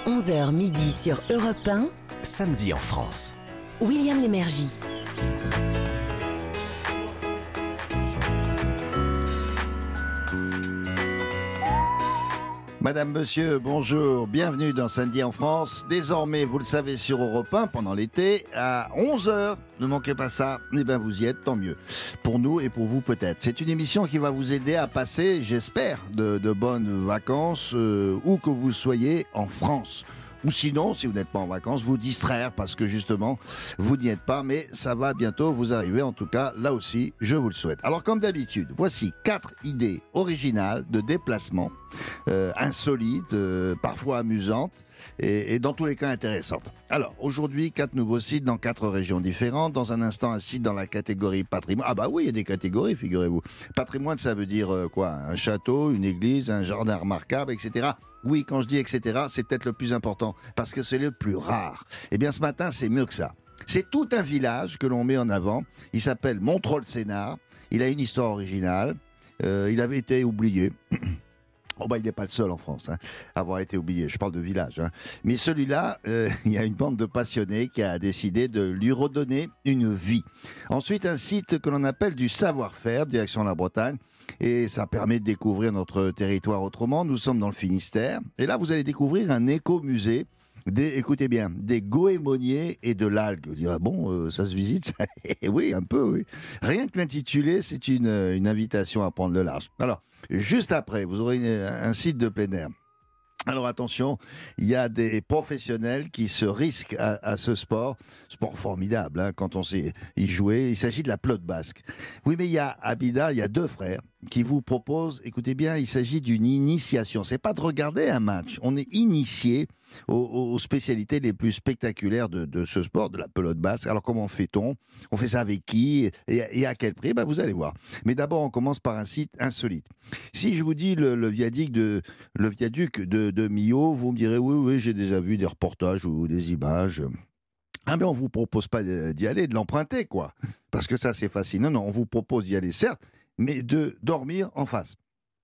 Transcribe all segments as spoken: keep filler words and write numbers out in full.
onze heures midi sur Europe un. Samedi en France. William Lémergie. Madame, monsieur, bonjour, bienvenue dans Samedi en France. Désormais, vous le savez, sur Europe un, pendant l'été, à onze heures, ne manquez pas ça, eh bien vous y êtes, tant mieux. Pour nous et pour vous peut-être. C'est une émission qui va vous aider à passer, j'espère, de, de bonnes vacances, euh, où que vous soyez en France. Ou sinon, si vous n'êtes pas en vacances, vous distraire parce que justement, vous n'y êtes pas, mais ça va bientôt vous arriver. En tout cas, là aussi, je vous le souhaite. Alors, comme d'habitude, voici quatre idées originales de déplacement, euh, insolites, euh, parfois amusantes, et, et dans tous les cas intéressantes. Alors, aujourd'hui, quatre nouveaux sites dans quatre régions différentes. Dans un instant, un site dans la catégorie patrimoine. Ah bah oui, il y a des catégories, figurez-vous. Patrimoine, ça veut dire euh, quoi ? Un château, une église, un jardin remarquable, et cetera. Oui, quand je dis et cetera, c'est peut-être le plus important, parce que c'est le plus rare. Eh bien, ce matin, c'est mieux que ça. C'est tout un village que l'on met en avant. Il s'appelle Montreuil-Sénard. Il a une histoire originale. Euh, il avait été oublié. Oh bah, il n'est pas le seul en France hein, à avoir été oublié. Je parle de village. Hein. Mais celui-là, euh, il y a une bande de passionnés qui a décidé de lui redonner une vie. Ensuite, un site que l'on appelle du savoir-faire, direction la Bretagne. Et ça permet de découvrir notre territoire autrement. Nous sommes dans le Finistère. Et là, vous allez découvrir un écomusée. Des, écoutez bien, des goémoniers et de l'algue. Vous direz, ah bon, euh, ça se visite ça Oui, un peu, oui. Rien que l'intitulé, c'est une, une invitation à prendre le large. Alors, juste après, vous aurez une, un site de plein air. Alors attention, il y a des professionnels qui se risquent à, à ce sport, sport formidable hein, quand on sait y jouer. Il s'agit de la pelote basque. Oui, mais il y a Abida, il y a deux frères qui vous proposent, écoutez bien, il s'agit d'une initiation. C'est pas de regarder un match, on est initié aux, aux spécialités les plus spectaculaires de, de ce sport, de la pelote basque. Alors comment fait-on ? On fait ça avec qui ? Et, et à quel prix ? Ben, vous allez voir. Mais d'abord, on commence par un site insolite. Si je vous dis le, le viaduc de, le viaduc de, de Millau, vous me direz oui, oui, j'ai déjà vu des reportages ou des images. Ah ben on vous propose pas d'y aller, de l'emprunter quoi, parce que ça c'est facile. Non, non, on vous propose d'y aller certes, mais de dormir en face,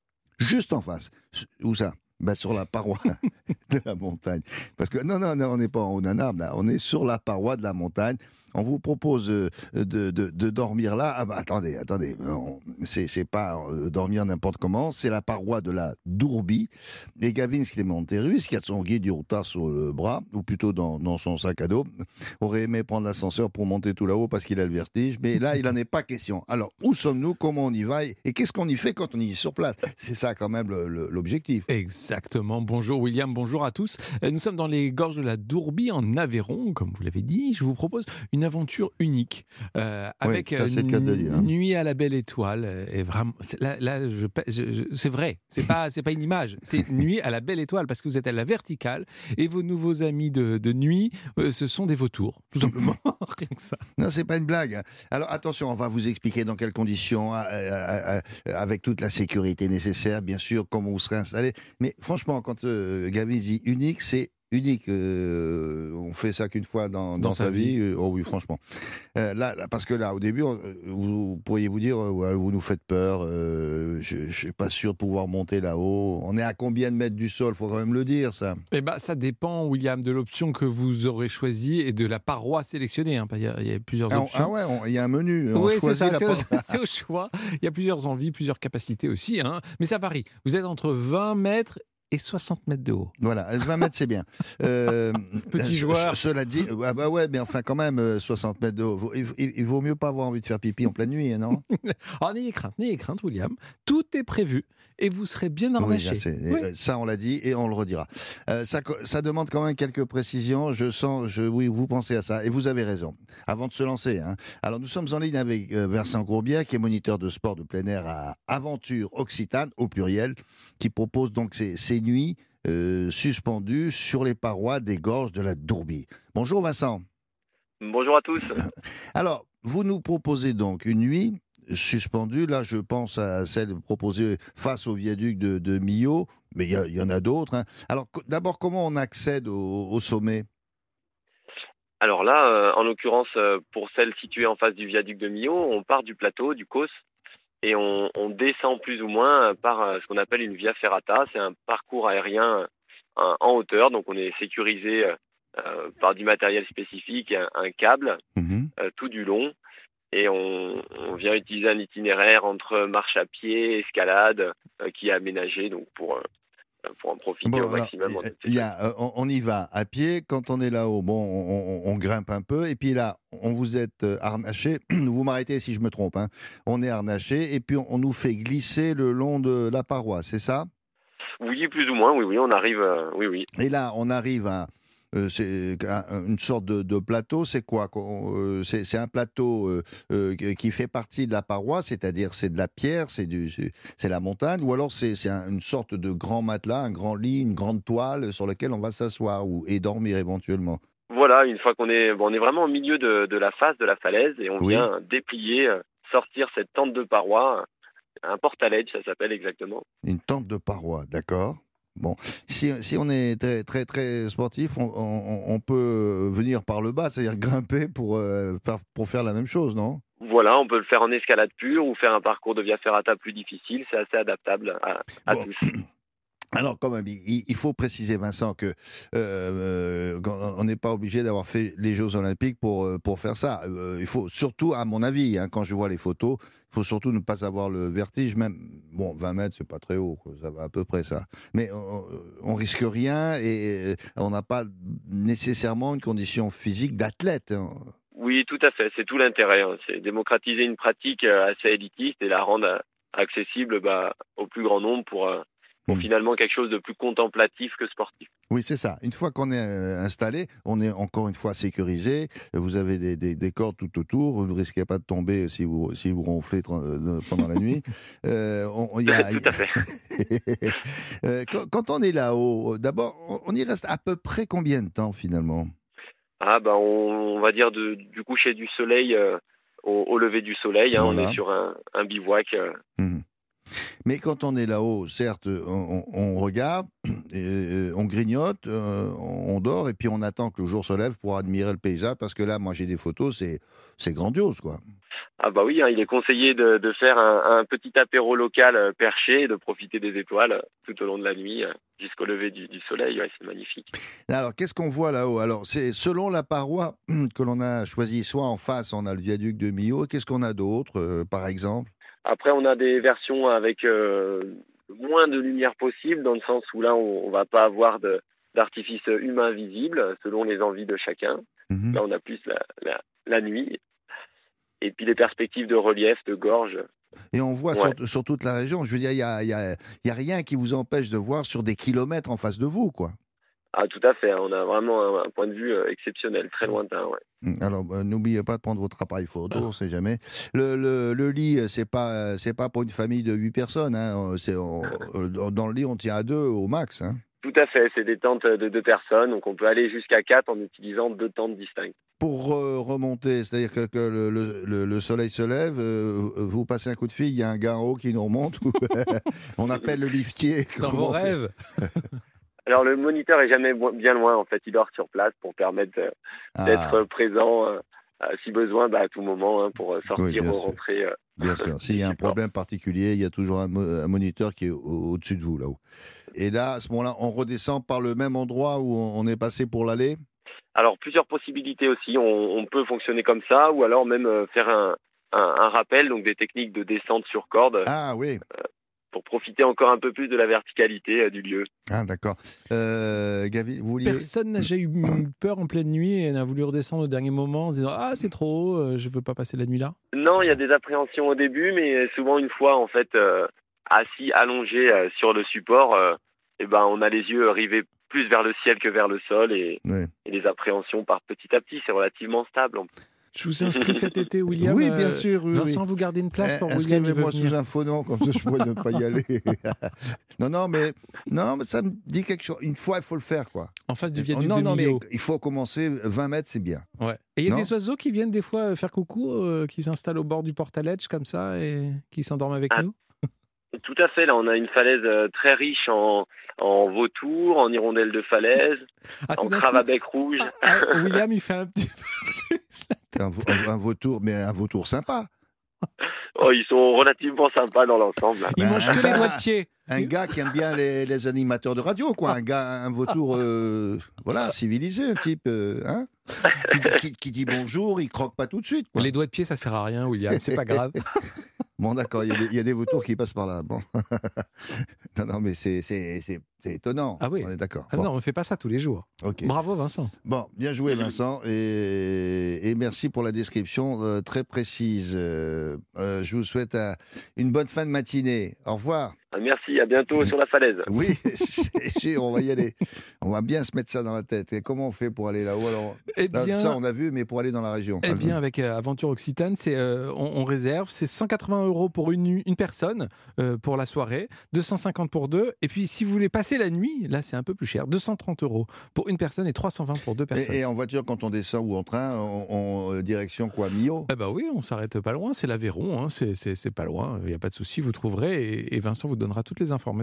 juste en face. Où ça ? Ben sur la paroi de la montagne. Parce que non, non, non, on n'est pas en haut d'un arbre, là. On est sur la paroi de la montagne. On vous propose de, de, de dormir là. Ah bah, attendez, attendez, on, c'est, c'est pas euh, dormir n'importe comment, c'est la paroi de la Dourbie. Et Gavin Clémenterus, qui a son guide du retard sur le bras, ou plutôt dans, dans son sac à dos, aurait aimé prendre l'ascenseur pour monter tout là-haut parce qu'il a le vertige. Mais là, il n'en est pas question. Alors, où sommes-nous ? Comment on y va ? Et qu'est-ce qu'on y fait quand on y est sur place ? C'est ça quand même le, le, l'objectif. Exactement. Bonjour William, bonjour à tous. Nous sommes dans les gorges de la Dourbie en Aveyron, comme vous l'avez dit. Je vous propose une aventure unique euh, avec oui, ça, c'est le cas de dire, hein. Nuit à la belle étoile. Et vraiment, c'est, là, là je, je, je, c'est vrai, c'est pas, c'est pas une image, c'est Nuit à la belle étoile parce que vous êtes à la verticale et vos nouveaux amis de, de nuit, euh, ce sont des vautours, tout simplement. Rien que ça. Non, c'est pas une blague. Alors attention, on va vous expliquer dans quelles conditions, euh, euh, euh, avec toute la sécurité nécessaire, bien sûr, comment vous serez installé. Mais franchement, quand euh, Gavin dit unique, c'est unique. Euh, on fait ça qu'une fois dans, dans, dans sa, sa vie. vie. Euh, oh oui, franchement. Euh, là, là, parce que là, au début, on, vous, vous pourriez vous dire, euh, vous nous faites peur. Euh, je ne suis pas sûr de pouvoir monter là-haut. On est à combien de mètres du sol ? Faut quand même le dire, ça. Eh ben, ça dépend, William, de l'option que vous aurez choisie et de la paroi sélectionnée. Hein. Il, y a, il y a plusieurs ah, options. Ah ouais, il y a un menu. Oui, c'est ça. C'est au, c'est au choix. Il y a plusieurs envies, plusieurs capacités aussi. Hein. Mais ça varie. Vous êtes entre vingt mètres et soixante mètres de haut. Voilà, vingt mètres c'est bien. Euh, Petit joueur. Cela dit, ah bah ouais, mais enfin quand même, soixante mètres de haut. Il, il, il vaut mieux pas avoir envie de faire pipi en pleine nuit, non ? Oh, n'ayez crainte, n'ayez crainte, William. Tout est prévu et vous serez bien harnaché. Oui, oui. Ça on l'a dit et on le redira. Euh, ça, ça demande quand même quelques précisions. Je sens, je, oui, vous pensez à ça et vous avez raison. Avant de se lancer, hein. Alors nous sommes en ligne avec euh, Vincent Courbière, qui est moniteur de sport de plein air à Aventure Occitane, au pluriel, qui propose donc ces, ces nuits euh, suspendues sur les parois des gorges de la Dourbie. Bonjour Vincent. Bonjour à tous. Alors, vous nous proposez donc une nuit suspendue. Là, je pense à celle proposée face au viaduc de, de Millau, mais il y, y en a d'autres. Hein. Alors, d'abord, comment on accède au, au sommet ? Alors là, euh, en l'occurrence, euh, pour celle située en face du viaduc de Millau, on part du plateau, du Causse, et on, on descend plus ou moins par euh, ce qu'on appelle une via ferrata. C'est un parcours aérien en, en hauteur, donc on est sécurisé euh, par du matériel spécifique, un, un câble Mhm. euh, tout du long, et on, on vient utiliser un itinéraire entre marche à pied, escalade, euh, qui est aménagé donc pour euh, pour en profiter Bon, au alors, maximum. en il y a, euh, on, on y va à pied. Quand on est là-haut, bon, on, on- on grimpe un peu. Et puis là, on vous êtes euh, harnaché. Vous m'arrêtez si je me trompe, hein. On est harnaché. Et puis, on, on nous fait glisser le long de la paroi, c'est ça? Oui, plus ou moins, oui, oui, on arrive, euh, oui, oui. Et là, on arrive à euh, c'est un- une sorte de, de plateau. C'est quoi? qu'on- euh, C'est c'est un plateau euh, euh, qui fait partie de la paroi, c'est-à-dire c'est de la pierre, c'est du, c'est c'est la montagne, ou alors c'est c'est un- une sorte de grand matelas, un grand lit, une grande toile sur laquelle on va s'asseoir ou et dormir éventuellement. Voilà, une fois qu'on est, bon, on est vraiment au milieu de, de la face de la falaise et on Oui. vient déplier, euh, sortir cette tente de paroi, un portaledge, ça s'appelle exactement. Une tente de paroi, d'accord. Bon, si, si on est très très très sportif, on, on- on peut venir par le bas, c'est-à-dire grimper pour, euh, faire, pour faire la même chose, non? Voilà, on peut le faire en escalade pure ou faire un parcours de via ferrata plus difficile, c'est assez adaptable à, à Bon. tous. Alors, quand même, il, il faut préciser, Vincent, que euh, euh, quand on n'est pas obligé d'avoir fait les Jeux Olympiques pour, euh, pour faire ça. Euh, il faut surtout, à mon avis, hein, quand je vois les photos, il faut surtout ne pas avoir le vertige. Même, bon, vingt mètres, c'est pas très haut, quoi, ça va à peu près ça. Mais on, on risque rien et on n'a pas nécessairement une condition physique d'athlète, hein. Oui, tout à fait, c'est tout l'intérêt, hein. C'est démocratiser une pratique euh, assez élitiste et la rendre euh, accessible bah, au plus grand nombre pour, euh, pour Mm. finalement quelque chose de plus contemplatif que sportif. Oui, c'est ça. Une fois qu'on est euh, installé, on est encore une fois sécurisé. Vous avez des, des, des cordes tout autour. Vous ne risquez pas de tomber si vous, si vous ronflez tra- euh, pendant la nuit. Euh, on, on y a- Tout à fait. Euh, quand, quand on est là-haut, d'abord, on- on y reste à peu près combien de temps finalement? Ah bah on, on va dire de, du coucher du soleil euh, au, au lever du soleil, hein, on Voilà. est sur un, un bivouac. euh. Mhm. Mais quand on est là-haut, certes, on, on- on regarde, et, euh, on grignote, euh, on dort, et puis on attend que le jour se lève pour admirer le paysage, parce que là, moi j'ai des photos, c'est c'est grandiose, quoi. Ah bah oui, hein, il est conseillé de, de faire un, un petit apéro local euh, perché et de profiter des étoiles euh, tout au long de la nuit euh, jusqu'au lever du, du soleil. Ouais, c'est magnifique. Alors, qu'est-ce qu'on voit là-haut? Alors, c'est selon la paroi que l'on a choisie, soit en face, on a le viaduc de Millau, qu'est-ce qu'on a d'autre, euh, par exemple? Après, on a des versions avec euh, moins de lumière possible, dans le sens où là, on, on va pas avoir de, d'artifice humain visible, selon les envies de chacun. Mhm. Là, on a plus la, la, la nuit. Et puis les perspectives de relief, de gorge. Et on voit Ouais. sur, sur toute la région, je veux dire, il n'y a, il y a- il y a rien qui vous empêche de voir sur des kilomètres en face de vous, quoi. Ah, tout à fait. On a vraiment un, un point de vue euh, exceptionnel, très lointain. Ouais. Mm. Alors, euh, n'oubliez pas de prendre votre appareil photo, on sait jamais. Le, le, le lit, euh, c'est pas, euh, c'est pas pour une famille de huit personnes, hein. C'est, on- euh, dans dans le lit, on tient à deux au max, hein. Tout à fait. C'est des tentes de deux personnes, donc on peut aller jusqu'à quatre en utilisant deux tentes distinctes. Pour euh, remonter, c'est-à-dire que, que le, le- le- le soleil se lève, euh, vous passez un coup de fil, il y a un gars en haut qui nous remonte, ou on appelle le liftier. Dans Comment vos on fait? rêves. Alors le moniteur est jamais bo- bien loin. En fait, il dort sur place pour permettre euh, Ah, d'être présent euh, euh, si besoin, bah, à tout moment, hein, pour euh, sortir Oui, bien ou sûr. rentrer. euh. bien sûr. S'il y a un problème particulier, il y a toujours un, mo- un moniteur qui est au- au-dessus de vous, là-haut. Et là, à ce moment-là, on redescend par le même endroit où on on est passé pour l'aller? Alors plusieurs possibilités aussi. On, on peut fonctionner comme ça, ou alors même euh, faire un, un, un rappel, donc des techniques de descente sur corde, Ah oui, pour profiter encore un peu plus de la verticalité euh, du lieu. ah, d'accord. Euh, Gavi, vous vouliez? Personne n'a jamais eu peur en pleine nuit et n'a voulu redescendre au dernier moment en se disant ah c'est trop haut, euh, je veux pas passer la nuit là. Non, il y a des appréhensions au début, mais souvent une fois en fait euh, assis, allongé euh, sur le support, euh, eh ben on a les yeux rivés plus vers le ciel que vers le sol et, Oui. et les appréhensions partent petit à petit. C'est relativement stable. Je vous inscris cet été, William. Oui, euh, bien sûr. Oui, Vincent, oui. vous gardez une place pour Eh, William. il veut Inscrivez-moi venir. sous un faux nom, comme ça je pourrais ne pas y aller. non, non, mais, non, mais ça me dit quelque chose. Une fois, il faut le faire, quoi. En face du Oh, viaduc non, de non, mais Millau. il faut commencer. vingt mètres, c'est bien. Ouais. Et il y a Non. des oiseaux qui viennent des fois euh, faire coucou, euh, qui s'installent au bord du portaledge comme ça et qui s'endorment avec Ah. nous. Tout à fait. Là, on a une falaise euh, très riche en, en vautours, en hirondelles de falaise, Ah, tout en d'un crabe coup- à bec rouge. Ah, ah, William, il fait un petit peu plus la tête. Un, vo- un- un vautour, mais un vautour sympa. Oh, ils sont relativement sympas dans l'ensemble. Ils Ben, mangent que les doigts de pied. Un gars qui aime bien les, les animateurs de radio, quoi. Un gars, un vautour, euh, voilà, civilisé, un type, euh, hein, qui, qui- qui dit bonjour, il croque pas tout de suite, quoi. Les doigts de pied, ça sert à rien, William. C'est pas grave. Bon, d'accord, il y, a des- il y a des vautours qui passent par là. Bon. Non, non, mais c'est c'est- c'est- c'est étonnant. Ah oui. On est d'accord. Ah Bon, non, on ne fait pas ça tous les jours. ok. Bravo, Vincent. Bon, bien joué, Vincent, et, et merci pour la description euh, très précise. Euh, euh, je vous souhaite un- une bonne fin de matinée. Au revoir. Ah, merci, à bientôt sur la falaise. Oui, c'est sûr, on va y aller. On va bien se mettre ça dans la tête. Et comment on fait pour aller là-haut alors? Eh Là, bien, ça, on a vu, mais pour aller dans la région. eh bien avec euh, Aventure Occitane, c'est, euh, on, on réserve, c'est cent quatre-vingts euros pour une, nu- une personne euh, pour la soirée, deux cent cinquante pour deux. Et puis, si vous voulez passer la nuit, là, c'est un peu plus cher, deux cent trente euros pour une personne et trois cent vingt pour deux personnes. Et, et en voiture, quand on descend ou en train, on, on- euh, direction quoi, Millau? Eh ben oui, on s'arrête pas loin, c'est l'Aveyron, hein, c'est, c'est, c'est pas loin, il n'y a pas de souci, vous trouverez et, et Vincent vous donnera toutes les informations.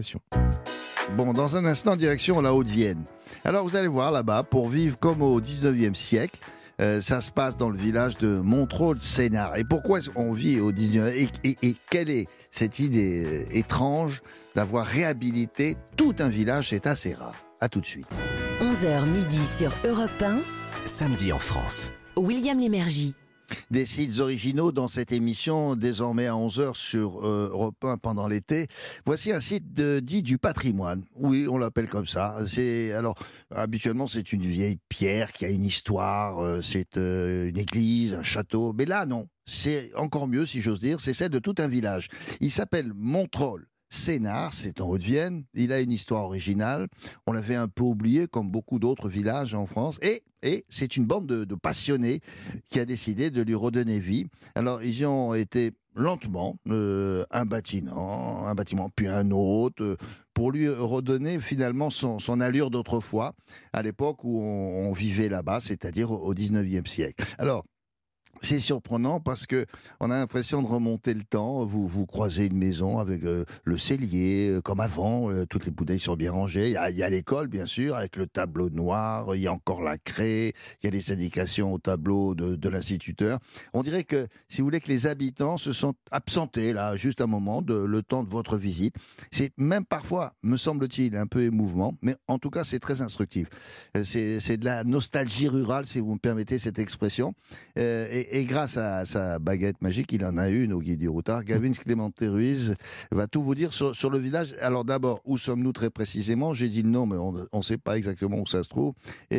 Bon, dans un instant, direction la Haute-Vienne. Alors, vous allez voir là-bas, pour vivre comme au dix-neuvième siècle, euh, ça se passe dans le village de Montreux-de-Sénart. Et pourquoi on vit au dix-neuvième et, et, et quelle est cette idée euh, étrange d'avoir réhabilité tout un village? C'est assez rare. À tout de suite. onze heures midi sur Europe un. Samedi en France. William Lémergie. Des sites originaux dans cette émission, désormais à onze heures sur euh, Europe un pendant l'été. Voici un site de, dit du patrimoine. Oui, on l'appelle comme ça. C'est, alors, habituellement, c'est une vieille pierre qui a une histoire, euh, c'est euh, une église, un château. Mais là, non. C'est encore mieux, si j'ose dire, c'est celle de tout un village. Il s'appelle Montreux. Sénart, c'est en Haute-Vienne, il a une histoire originale, on l'avait un peu oublié comme beaucoup d'autres villages en France, et, et c'est une bande de, de passionnés qui a décidé de lui redonner vie. Alors ils y ont été lentement, euh, un bâtiment, un bâtiment, puis un autre, euh, pour lui redonner finalement son, son allure d'autrefois, à l'époque où on, on vivait là-bas, c'est-à-dire au dix-neuvième siècle. Alors, c'est surprenant parce que on a l'impression de remonter le temps. Vous, vous croisez une maison avec euh, le cellier, euh, comme avant. Euh, toutes les bouteilles sont bien rangées. Il y a, il y a l'école, bien sûr, avec le tableau noir. Il y a encore la craie. Il y a les indications au tableau de, de l'instituteur. On dirait que, si vous voulez, que les habitants se sont absentés, là, juste un moment, de, le temps de votre visite. C'est même parfois, me semble-t-il, un peu émouvant. Mais en tout cas, c'est très instructif. Euh, C'est, c'est de la nostalgie rurale, si vous me permettez cette expression. Euh, et, Et grâce à sa baguette magique, il en a une au Guide du Routard, Gavin Clémente Ruiz va tout vous dire sur, sur le village. Alors d'abord, où sommes-nous très précisément? J'ai dit le nom, mais on ne sait pas exactement où ça se trouve.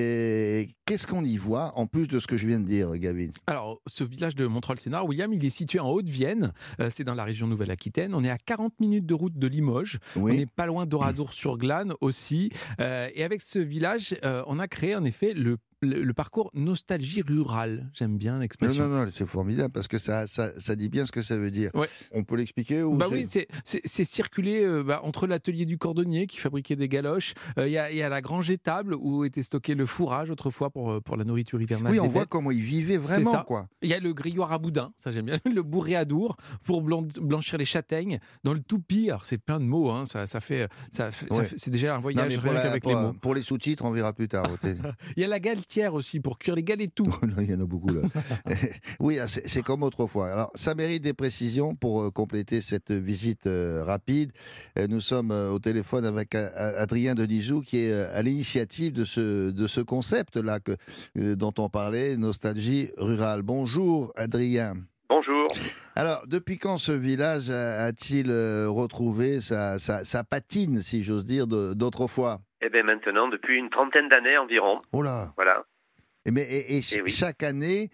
Et qu'est-ce qu'on y voit, en plus de ce que je viens de dire, Gavin? Alors, ce village de Montreux-le-Sénart, William, il est situé en Haute-Vienne, euh, c'est dans la région Nouvelle-Aquitaine, on est à quarante minutes de route de Limoges, Oui. on n'est pas loin d'Oradour-sur-Glane aussi, euh, et avec ce village, euh, on a créé en effet le Le, le parcours nostalgie rurale. J'aime bien Non, l'expression. non, non, c'est formidable parce que ça, ça, ça dit bien ce que ça veut dire. Ouais. On peut l'expliquer ou Bah c'est- oui, c'est- c'est c'est circulé euh, bah, entre l'atelier du cordonnier qui fabriquait des galoches. Il y, a, y a la grange étable où était stocké le fourrage autrefois pour, euh, pour la nourriture hivernale. Oui, on des voit bêtes. comment ils vivaient C'est vraiment, ça. quoi. Il y a le grilloir à boudin, ça j'aime bien, le bourré à dour pour blan- blanchir les châtaignes. Dans le toupie, alors c'est plein de mots, hein, ça, ça fait, ça fait- ça Ouais. fait- c'est déjà un Non, voyage mais pour, rien la- qu'avec pour- les mots. pour les sous-titres, on verra plus tard. Il y a la galetière aussi pour cuire les galetous. Il y en a beaucoup là. Oui, c'est c'est comme autrefois. Alors, ça mérite des précisions pour euh, compléter cette visite euh, rapide. Euh, nous sommes euh, au téléphone avec euh, Adrien Denisou qui est euh, à l'initiative de ce, de ce concept-là que, euh, dont on parlait, nostalgie rurale. Bonjour Adrien. Bonjour. Alors, depuis quand ce village a- a-t-il euh, retrouvé sa, sa, sa patine, si j'ose dire, de- d'autrefois? Eh bien maintenant, depuis une trentaine d'années environ. Oh là. Voilà. Et, mais, et, et ch- Eh oui. chaque année,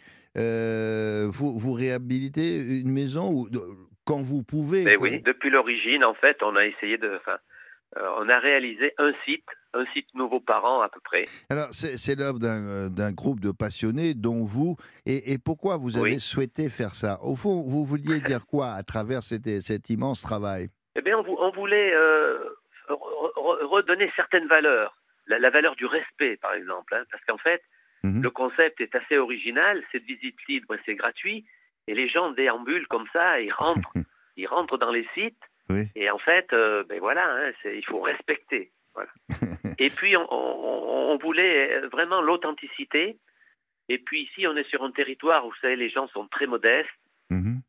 euh, vous, vous réhabilitez une maison ou, de- quand vous pouvez. Mais quoi. oui, depuis l'origine, en fait, on a essayé de... Enfin, euh, on a réalisé un site, un site nouveau par an à peu près. Alors, c'est c'est l'œuvre d'un euh, d'un groupe de passionnés, dont vous. Et, et pourquoi vous avez Oui. souhaité faire ça? Au fond, vous vouliez dire quoi à travers cet, cet immense travail? Eh bien, on, vou- on voulait euh, re- re- redonner certaines valeurs. La, la valeur du respect, par exemple. hein, parce qu'en fait, Mhm. le concept est assez original. Cette visite libre, c'est gratuit. Et les gens déambulent comme ça, ils rentrent, ils rentrent dans les sites. Oui. Et en fait, euh, ben voilà, hein, c'est- il faut respecter. Voilà. Et puis, on, on- on voulait vraiment l'authenticité. Et puis ici, on est sur un territoire où, vous savez, les gens sont très modestes. Mhm. Et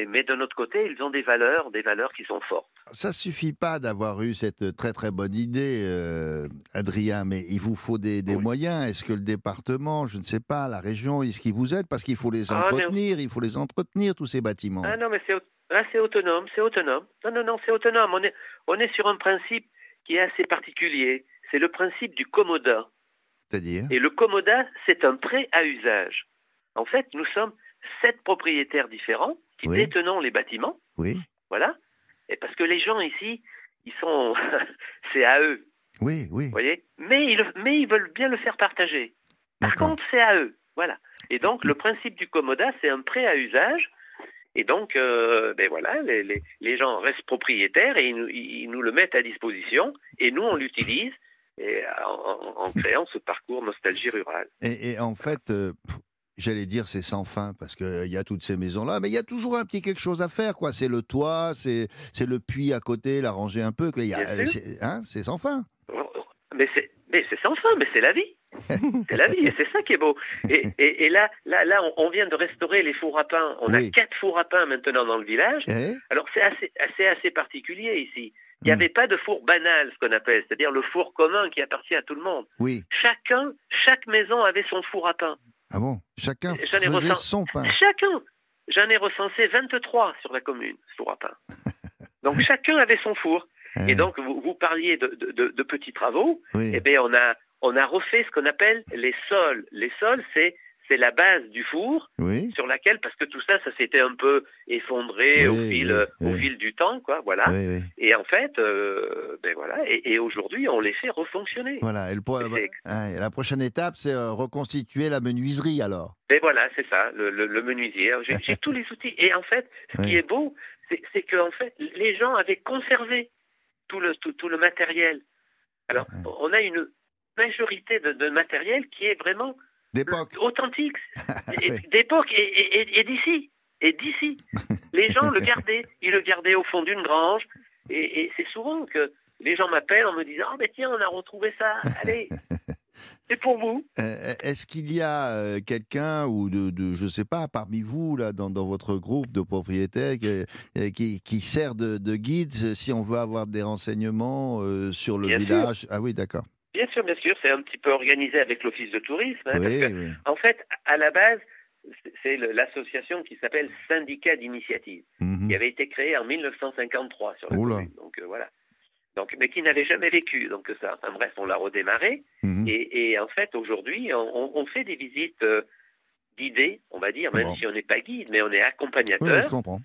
mais de notre côté, ils ont des valeurs, des valeurs qui sont fortes. Ça suffit pas d'avoir eu cette très très bonne idée, euh, Adrien, mais il vous faut des, des Oui. moyens. Est-ce que le département, je ne sais pas, la région, est-ce qu'ils vous aident? Parce qu'il faut les Ah, mais- entretenir, il faut les entretenir, tous ces bâtiments. Ah non, mais c'est, au- ah, c'est autonome, c'est autonome. Non, non, non, c'est autonome. On est, on est sur un principe qui est assez particulier. C'est le principe du commodat. C'est-à-dire? Et le commodat, c'est un prêt à usage. En fait, nous sommes sept propriétaires différents qui Oui. détenons les bâtiments. Oui, Voilà. Et parce que les gens ici, ils sont, c'est à eux, oui, oui. vous voyez. Mais ils, mais ils veulent bien le faire partager. Par D'accord. contre, c'est à eux, voilà. Et donc, le principe du commodat, c'est un prêt à usage. Et donc, euh, ben voilà, les, les, les gens restent propriétaires et ils nous, ils nous le mettent à disposition. Et nous, on l'utilise et en, en- en créant ce parcours nostalgie rurale. Et, et en fait, euh, pff, j'allais dire c'est sans fin parce qu'il y a toutes ces maisons-là, mais il y a toujours un petit quelque chose à faire, quoi. C'est le toit, c'est c'est le puits à côté, l'arranger un peu. Quoi. Il y a- Bien sûr. c'est hein, c'est sans fin. Mais c'est, mais c'est sans fin, mais c'est la vie. C'est la vie, et c'est ça qui est beau. Et, et, et là, là, là, on, on vient de restaurer les fours à pain. On Oui. a quatre fours à pain maintenant dans le village. Eh Alors c'est assez, assez, assez particulier ici. Il n'y Mm. avait pas de four banal, ce qu'on appelle, c'est-à-dire le four commun qui appartient à tout le monde. oui. Chacun, chaque maison avait son four à pain. Ah bon. Chacun J'en ai faisait ressent- son pain. Chacun. J'en ai recensé vingt-trois sur la commune, four à pain. Donc chacun avait son four. Eh, Et donc vous, vous parliez de, de, de- de petits travaux. oui. Eh bien, on a, on a refait ce qu'on appelle les sols. Les sols, c'est, c'est la base du four Oui. sur laquelle, parce que tout ça, ça s'était un peu effondré au, Oui, fil, oui, euh, au oui. fil du temps, quoi, voilà. Oui, oui. Et en fait, euh, ben voilà, et, et aujourd'hui, on les fait refonctionner. Voilà. Et le pro- Et c'est- hein, et la prochaine étape, c'est euh, reconstituer la menuiserie alors. Et voilà, c'est ça, le, le, le menuisier. J'ai, j'ai tous les outils. Et en fait, ce Oui. qui est beau, c'est, c'est que en fait, les gens avaient conservé tout le, tout, tout le matériel. Alors, Ouais. on a une majorité de, de matériel qui est vraiment D'époque. authentique, et- Oui. d'époque et, et, et- et d'ici. Et d'ici. Les gens le gardaient. Ils le gardaient au fond d'une grange. Et, et c'est souvent que les gens m'appellent en me disant « Ah, ben tiens, on a retrouvé ça. Allez, c'est pour vous. Euh, Est-ce qu'il y a euh, quelqu'un ou de, de, je sais pas, parmi vous là, dans, dans votre groupe de propriétaires qui, euh, qui, qui sert de, de guide euh, si on veut avoir des renseignements euh, sur le Bien sûr. village? Ah oui, d'accord. Bien sûr, bien sûr, c'est un petit peu organisé avec l'Office de tourisme. hein, Oui, parce que, oui. en fait, à la base, c'est- c'est le- l'association qui s'appelle Syndicat d'initiative, Mhm. qui avait été créée en mille neuf cent cinquante-trois sur la Oula. commune. Donc euh, voilà. Donc, mais qui n'avait jamais vécu. Donc ça, enfin bref, on l'a redémarré. Mhm. Et, et en fait, aujourd'hui, on, on fait des visites euh, guidées, on va dire, même Bon. si on n'est pas guide, mais on est Oui, accompagnateur. je comprends.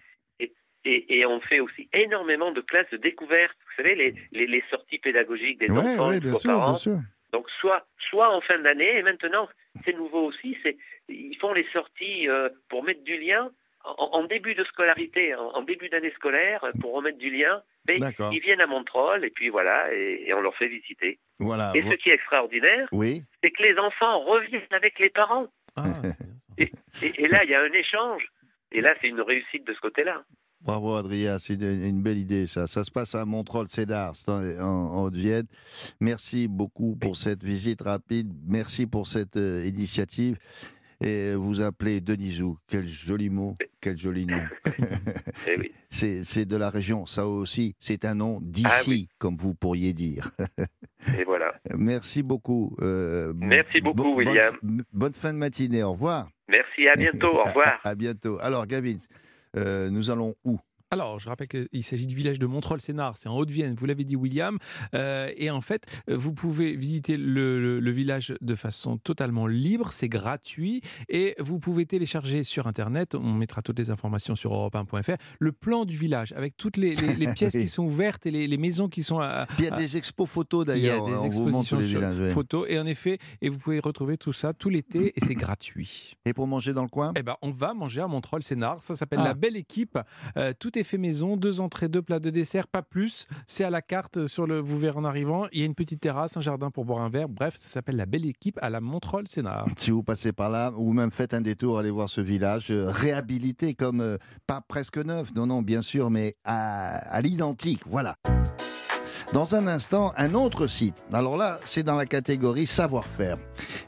Et, et on fait aussi énormément de classes de découverte. Vous savez, les, les, les sorties pédagogiques des Oui, enfants oui, une bien fois sûr, par bien an. sûr. Donc soit, soit en fin d'année, et maintenant c'est nouveau aussi, c'est ils font les sorties euh, pour mettre du lien en, en début de scolarité, en, en début d'année scolaire, pour remettre du lien. Mais D'accord. ils viennent à Montrolles et puis voilà, et, et on leur fait visiter. Voilà. Et vo- ce qui est extraordinaire, Oui. c'est que les enfants reviennent avec les parents. Ah, c'est bien ça. Et, et- et là, il y a un échange. Et là, c'est une réussite de ce côté-là. Bravo Adrien, c'est une, une belle idée ça. Ça se passe à Montrolles-Cédar, c'est en, en- en Haute-Vienne. Merci beaucoup pour cette visite rapide. Merci pour cette euh, initiative. Et vous appelez Denisou. Quel joli mot, quel joli nom. Eh oui. C'est c'est de la région, ça aussi. C'est un nom d'ici, Ah oui. comme vous pourriez dire. Et voilà. Merci beaucoup. euh, Merci beaucoup, bo- William. Bonne, bonne fin de matinée. Au revoir. Merci, à bientôt. Au revoir. À, à bientôt. Alors, Gavin, euh, nous allons où? Alors, je rappelle qu'il s'agit du village de Montrolles-Sénart, c'est en Haute-Vienne, vous l'avez dit William, euh, et en fait, vous pouvez visiter le, le- le village de façon totalement libre, c'est gratuit, et vous pouvez télécharger sur Internet, on mettra toutes les informations sur europe un point f r, le plan du village, avec toutes les, les- les pièces Oui. qui sont ouvertes et les, les maisons qui sont... À, Puis il y a à- des expos photos il y a d'ailleurs. des On vous montre expositions les sur villages. ouais. photos, et en effet, et vous pouvez retrouver tout ça tout l'été, et c'est gratuit. Et pour manger dans le coin? Eh ben, on va manger à Montrolles-Sénart. Ça s'appelle Ah. La Belle Équipe. Euh, tout est fait maison, deux entrées, deux plats, deux desserts, pas plus. C'est à la carte sur le. Vous verrez en arrivant. Il y a une petite terrasse, un jardin pour boire un verre. Bref, ça s'appelle La Belle Équipe à la Montrolles-Sénart. Si vous passez par là, ou même faites un détour, allez voir ce village euh, réhabilité comme, euh, pas presque neuf, non, non, bien sûr, mais à, à l'identique, voilà. Dans un instant, un autre site. Alors là, c'est dans la catégorie savoir-faire.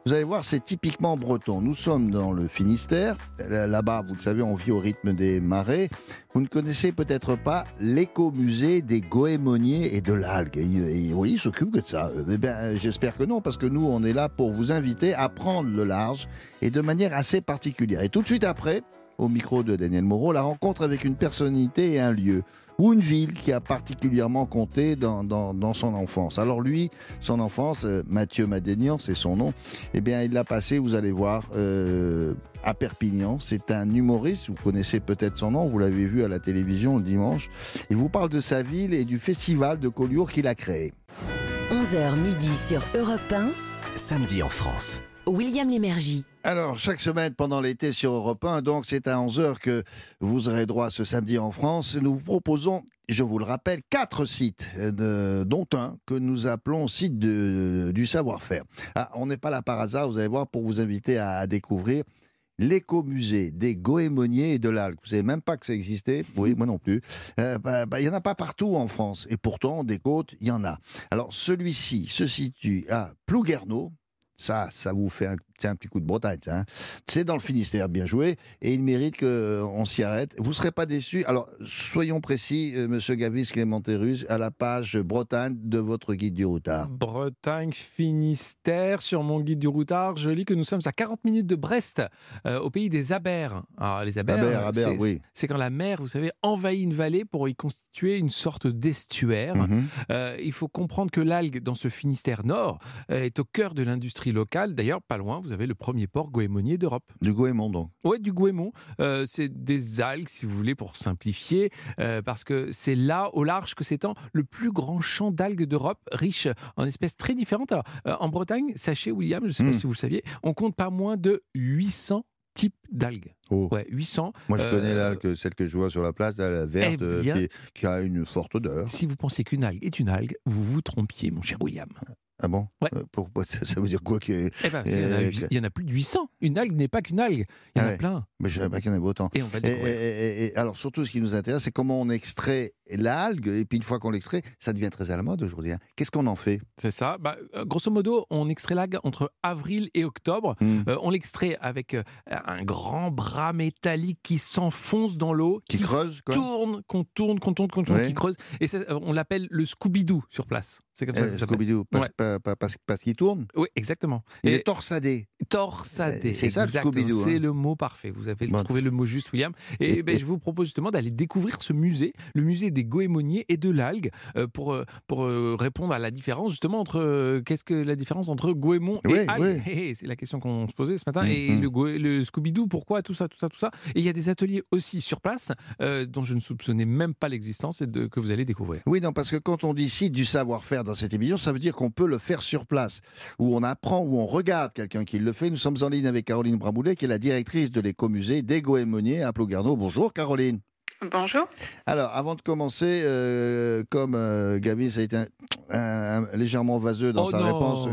Vous allez voir, c'est typiquement breton. Nous sommes dans le Finistère. Là-bas, vous le savez, on vit au rythme des marées. Vous ne connaissez peut-être pas l'écomusée des goémoniers et de l'algue. Et, et oui, ils s'occupent que de ça. Eh bien, j'espère que non, parce que nous, on est là pour vous inviter à prendre le large et de manière assez particulière. Et tout de suite après, au micro de Daniel Moreau, la rencontre avec une personnalité et un lieu ou une ville qui a particulièrement compté dans, dans, dans son enfance. Alors lui, son enfance, euh, Mathieu Madénian, c'est son nom, eh bien il l'a passé, vous allez voir, euh, à Perpignan. C'est un humoriste, vous connaissez peut-être son nom, vous l'avez vu à la télévision le dimanche. Il vous parle de sa ville et du festival de Collioure qu'il a créé. onze heures midi sur Europe un, Samedi en France. William Lémergie. Alors, chaque semaine pendant l'été sur Europe un, donc c'est à onze heures que vous aurez droit ce samedi en France. Nous vous proposons, je vous le rappelle, quatre sites, de, dont un que nous appelons site de, du savoir-faire. Ah, on n'est pas là par hasard, vous allez voir, pour vous inviter à, à découvrir l'écomusée des goémoniers et de l'algue. Vous savez même pas que ça existait? Oui, moi non plus. Euh, bah, bah, il y en a pas partout en France. Et pourtant, des côtes, il y en a. Alors, celui-ci se situe à Plouguerneau. Ça, ça vous fait un, c'est un petit coup de Bretagne, ça, hein. C'est dans le Finistère, bien joué, et il mérite qu'on s'y arrête. Vous ne serez pas déçus. Alors, soyons précis, euh, Monsieur Gavis Clémenterus, à la page Bretagne de votre guide du routard. Bretagne, Finistère, sur mon guide du routard, je lis que nous sommes à quarante minutes de Brest, euh, au pays des Abers. Alors, les Abers, Abers, Abers, c'est, oui. c'est quand la mer, vous savez, envahit une vallée pour y constituer une sorte d'estuaire. Mm-hmm. Euh, il faut comprendre que l'algue, dans ce Finistère nord, euh, est au cœur de l'industrie locale. D'ailleurs, pas loin, vous avez le premier port goémonier d'Europe. Du Goémon, donc. Oui, du goémon. Euh, c'est des algues, si vous voulez, pour simplifier, euh, parce que c'est là, au large, que s'étend le plus grand champ d'algues d'Europe, riche en espèces très différentes. Alors, euh, en Bretagne, sachez, William, je ne sais Mm. pas si vous le saviez, on compte pas moins de huit cents types d'algues. Oh. Ouais, huit cents. Moi, je euh, connais l'algue, celle que je vois sur la place, là, la verte, Eh euh, bien, qui, qui a une forte odeur. Si vous pensiez qu'une algue est une algue, vous vous trompiez, mon cher William. Ah bon? Ouais. Euh, pour, ça veut dire quoi que... Eh ben, il y en a- Euh, il y en a plus de huit cents. Une algue n'est pas qu'une algue. Il y en Ah a ouais. plein. Mais je ne savais pas qu'il y en avait autant. Et on va le Et, découvrir. et- et- et- alors surtout, ce qui nous intéresse, c'est comment on extrait l'algue. Et puis une fois qu'on l'extrait, ça devient très à la mode aujourd'hui, hein. Qu'est-ce qu'on en fait? C'est ça. Bah, euh, grosso modo, on extrait l'algue entre avril et octobre. Hmm. Euh, on l'extrait avec euh, un grand bras métallique qui s'enfonce dans l'eau, Qui creuse, quoi? tourne, qu'on tourne, qu'on tourne, qu'on tourne, Ouais. qui creuse. Et ça, euh, on l'appelle le Scooby-Doo sur place. C'est comme ça Euh, que ça s'appelle. Scooby-Doo, parce, Ouais. pas- pas- parce- parce qu'il tourne. Oui, exactement. Il Et est torsadé. torsadé. Euh, c'est ça, le exactement. Scooby-Doo, C'est hein. le mot parfait. Vous avez Bon. trouvé le mot juste, William. Et, Et- ben, et- je vous propose justement d'aller découvrir ce musée, le musée des goémoniers et de l'algue, euh, pour, euh, pour euh, répondre à la différence justement entre euh, qu'est-ce que la différence entre goémon et Oui, algue. oui. Hé, hé, c'est la question qu'on se posait ce matin. Mm, et mm. le, goé- le Scooby-Doo, pourquoi tout ça, tout ça, tout ça. Et il y a des ateliers aussi sur place euh, dont je ne soupçonnais même pas l'existence et de, que vous allez découvrir. Oui, non, parce que quand on dit site du savoir-faire dans cette émission, ça veut dire qu'on peut le faire sur place, où on apprend, où on regarde quelqu'un qui le fait. Nous sommes en ligne avec Caroline Bramboulet, qui est la directrice de l'écomusée des Goémoniers à Plouguerneau. Bonjour Caroline. Bonjour. Alors, avant de commencer, euh, comme euh, Gavis a été un- un- un- légèrement vaseux dans Oh sa non. réponse,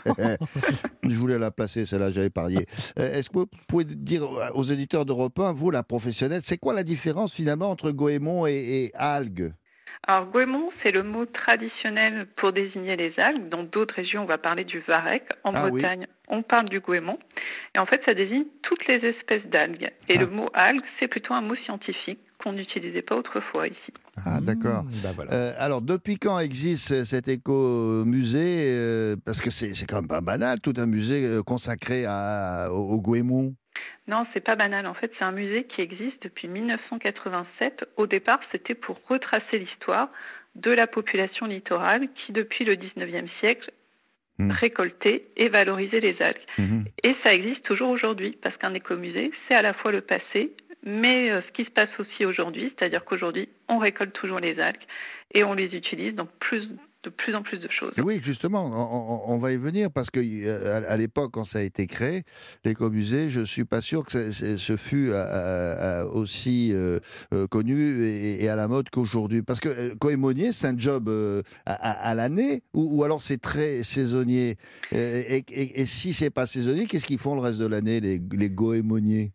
je voulais la placer, celle-là, j'avais parié. Euh, Est-ce que vous pouvez dire aux éditeurs d'Europe un, vous, la professionnelle, c'est quoi la différence finalement entre goémon et, et algue? Alors, goémon, c'est le mot traditionnel pour désigner les algues. Dans d'autres régions, on va parler du varech. En Ah oui. Bretagne, on parle du goémon. Et en fait, ça désigne toutes les espèces d'algues. Et Ah. le mot algue, c'est plutôt un mot scientifique qu'on n'utilisait pas autrefois ici. Ah, d'accord. Mmh, bah voilà. Euh, alors, depuis quand existe cet éco-musée euh, Parce que c'est c'est quand même pas banal, tout un musée euh, consacré à, au, au goémon. Non, c'est pas banal. En fait, c'est un musée qui existe depuis mille neuf cent quatre-vingt-sept. Au départ, c'était pour retracer l'histoire de la population littorale qui, depuis le dix-neuvième siècle, Mm. récoltait et valorisait les algues. Mhm. Et ça existe toujours aujourd'hui, parce qu'un écomusée, c'est à la fois le passé, mais euh, ce qui se passe aussi aujourd'hui, c'est-à-dire qu'aujourd'hui, on récolte toujours les algues et on les utilise dans plus, de plus en plus de choses. Oui, justement, on, on- on va y venir parce que euh, à, à l'époque, quand ça a été créé, l'écomusée, je suis pas sûr que ça- c'est- ce fut euh, euh, aussi euh, euh, connu et, et à la mode qu'aujourd'hui. Parce que euh, goémonier, c'est un job euh, à, à- à l'année ou, ou alors c'est très saisonnier. Euh, Et, et- et si c'est pas saisonnier, qu'est-ce qu'ils font le reste de l'année, les, les goémoniers?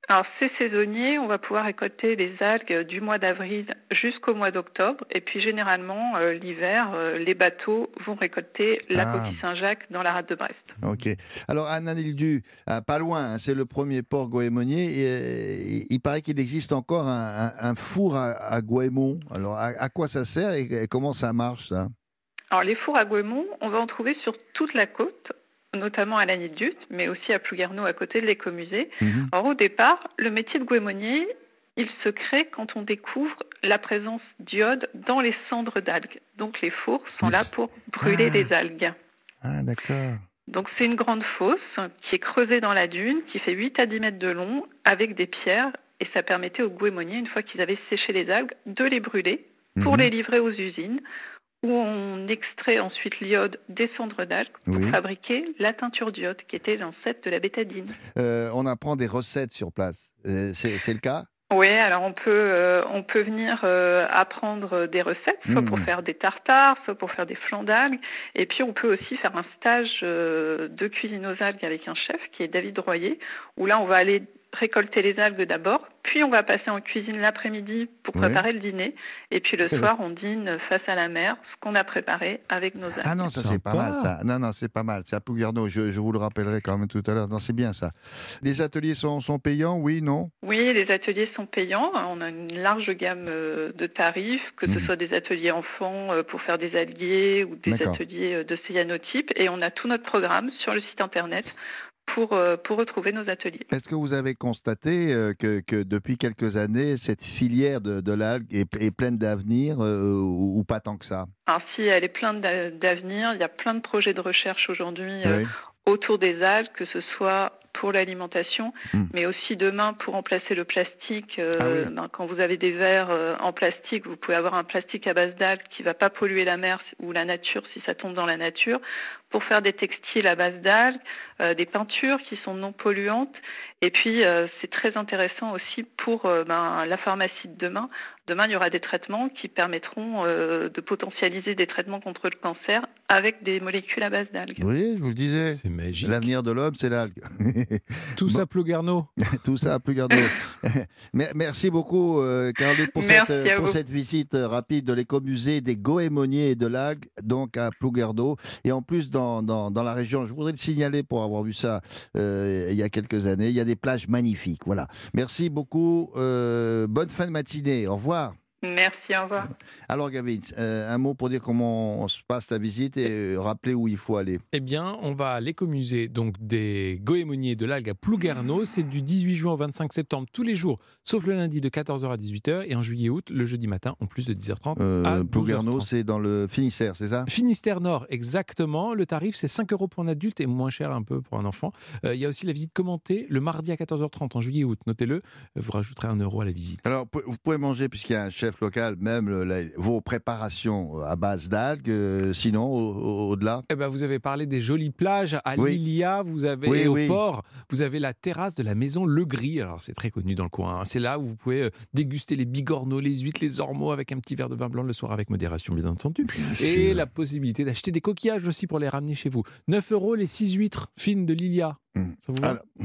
Alors, c'est saisonnier. On va pouvoir récolter les algues du mois d'avril jusqu'au mois d'octobre. Et puis, généralement, euh, l'hiver, euh, les bateaux vont récolter la Ah. coquille Saint-Jacques dans la rade de Brest. Ok. Alors, à Nanildu, euh, pas loin, hein, c'est le premier port goémonier. Et, euh, il, il paraît qu'il existe encore un, un- un four à, à goémon. Alors, à, à quoi ça sert et, et comment ça marche, ça? Alors, les fours à goémon, on va en trouver sur toute la côte, notamment à Lannick-Dut, mais aussi à Plouguerneau, à côté de l'écomusée. Mhm. Alors, au départ, le métier de goémonier, il se crée quand on découvre la présence d'iode dans les cendres d'algues. Donc, les fours sont Mais là c'est- pour brûler Ah. les algues. Ah, d'accord. Donc, c'est une grande fosse qui est creusée dans la dune, qui fait huit à dix mètres de long, avec des pierres, et ça permettait aux goémoniers, une fois qu'ils avaient séché les algues, de les brûler pour Mhm. les livrer aux usines, où on extrait ensuite l'iode des cendres d'algues pour Oui. fabriquer la teinture d'iode, qui était l'ancêtre de la bétadine. Euh, on apprend des recettes sur place. Euh, c'est, c'est le cas? Oui, alors on peut euh, on peut venir euh, apprendre des recettes, soit pour Mmh. faire des tartares, soit pour faire des flancs d'algues, et puis on peut aussi faire un stage euh, de cuisine aux algues avec un chef qui est David Royer, où là on va aller récolter les algues d'abord, puis on va passer en cuisine l'après-midi pour Ouais. préparer le dîner, et puis le soir on dîne face à la mer, ce qu'on a préparé avec nos algues. Ah non, ça c'est pas Sympa. mal ça. Non, non, c'est pas mal. C'est à Plouguerneau, je, je vous le rappellerai quand même tout à l'heure. Non, c'est bien ça. Les ateliers sont, sont payants, oui, non? Oui, les ateliers sont payants. On a une large gamme euh, de tarifs, que ce Mhm. soit des ateliers enfants euh, pour faire des alliés ou des D'accord. ateliers euh, de cyanotype. Et on a tout notre programme sur le site internet pour, euh, pour retrouver nos ateliers. Est-ce que vous avez constaté euh, que, que depuis quelques années, cette filière de, de l'algue est, est pleine d'avenir euh, ou, ou pas tant que ça? Alors si elle est pleine d'a- d'avenir, il y a plein de projets de recherche aujourd'hui euh, Oui. autour des algues, que ce soit pour l'alimentation, Mm. mais aussi demain pour remplacer le plastique. euh, Ah oui. ben, quand vous avez des verres euh, en plastique, vous pouvez avoir un plastique à base d'algues qui va pas polluer la mer ou la nature si ça tombe dans la nature. Pour faire des textiles à base d'algues, euh, des peintures qui sont non polluantes. Et puis euh, c'est très intéressant aussi pour euh, ben, la pharmacie de demain. Demain, il y aura des traitements qui permettront euh, de potentialiser des traitements contre le cancer avec des molécules à base d'algues. Oui, je vous le disais. C'est magique. L'avenir de l'homme, c'est l'algue. Tout ça, Plouguerneau. Tout ça à Plouguerneau. Mer- Merci beaucoup, euh, Caroline, pour, cette, Merci à pour vous. cette visite euh, rapide de l'écomusée des goémoniers et de l'algue, donc à Plouguerneau. Et en plus, dans, dans, dans la région, je voudrais le signaler pour avoir vu ça euh, il y a quelques années, il y a des plages magnifiques. Voilà. Merci beaucoup. euh, bonne fin de matinée. Au revoir. Merci, au revoir. Alors, Gavin, euh, un mot pour dire comment on se passe la visite et euh, rappeler où il faut aller. Eh bien, on va à l'écomusée donc des goémoniers de l'algue à Plouguerneau. C'est du dix-huit juin au vingt-cinq septembre tous les jours, sauf le lundi de quatorze heures à dix-huit heures et en juillet-août le jeudi matin en plus de dix heures trente Euh, à douze heures Plouguerneau, trente. c'est dans le Finistère, c'est ça? Finistère Nord, exactement. Le tarif, c'est cinq euros pour un adulte et moins cher un peu pour un enfant. Euh, Il y a aussi la visite commentée le mardi à quatorze heures trente en juillet-août. Notez-le, vous rajouterez un euro à la visite. Alors, pou- vous pouvez manger, puisqu'il y a un chef local, même le- la- vos préparations à base d'algues, euh, sinon, au- au- au-delà. Eh ben, vous avez parlé des jolies plages à Oui. Lilia, vous avez Oui, et au oui. port, vous avez la terrasse de la maison Le Gris. Alors c'est très connu dans le coin. hein. C'est là où vous pouvez euh, déguster les bigorneaux, les huîtres, les ormeaux avec un petit verre de vin blanc le soir avec modération bien entendu. Et sûr. la possibilité d'acheter des coquillages aussi pour les ramener chez vous. neuf euros les six huîtres fines de Lilia. Hum. Ça vous va? Alors,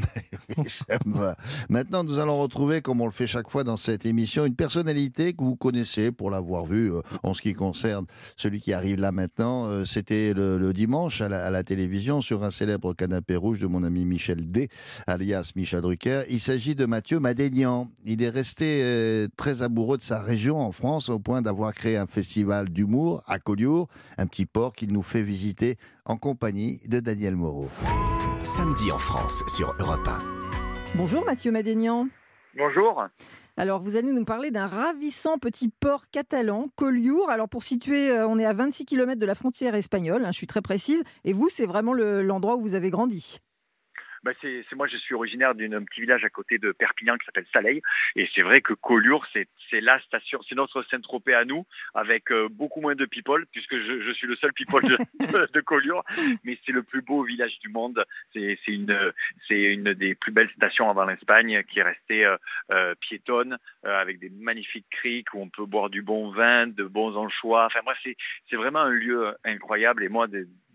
ça me va. Maintenant, nous allons retrouver, comme on le fait chaque fois dans cette émission, une personnalité que vous connaissez pour l'avoir vue euh, en ce qui concerne celui qui arrive là maintenant. Euh, C'était le, le dimanche à la, à la télévision sur un célèbre canapé rouge de mon ami Michel D, alias Michel Drucker. Il s'agit de Mathieu Madénian. Il est resté euh, très amoureux de sa région en France au point d'avoir créé un festival d'humour à Collioure, un petit port qu'il nous fait visiter en compagnie de Daniel Moreau. Samedi en France sur Europe un. Bonjour Mathieu Madénian. Bonjour. Alors vous allez nous parler d'un ravissant petit port catalan, Collioure. Alors pour situer, euh, on est à vingt-six kilomètres de la frontière espagnole, hein, je suis très précise. Et vous, c'est vraiment le- l'endroit où vous avez grandi. Bah c'est, c'est moi, je suis originaire d'un petit village à côté de Perpignan qui s'appelle Saleil. Et c'est vrai que Collioure, c'est, c'est la station, c'est notre Saint-Tropez à nous, avec euh, beaucoup moins de people, puisque je, je suis le seul people de, de Collioure. Mais c'est le plus beau village du monde. C'est, c'est, une, c'est une des plus belles stations avant l'Espagne, qui est restée euh, euh, piétonne, euh, avec des magnifiques criques où on peut boire du bon vin, de bons anchois. Enfin, moi, c'est, c'est vraiment un lieu incroyable. Et moi, des,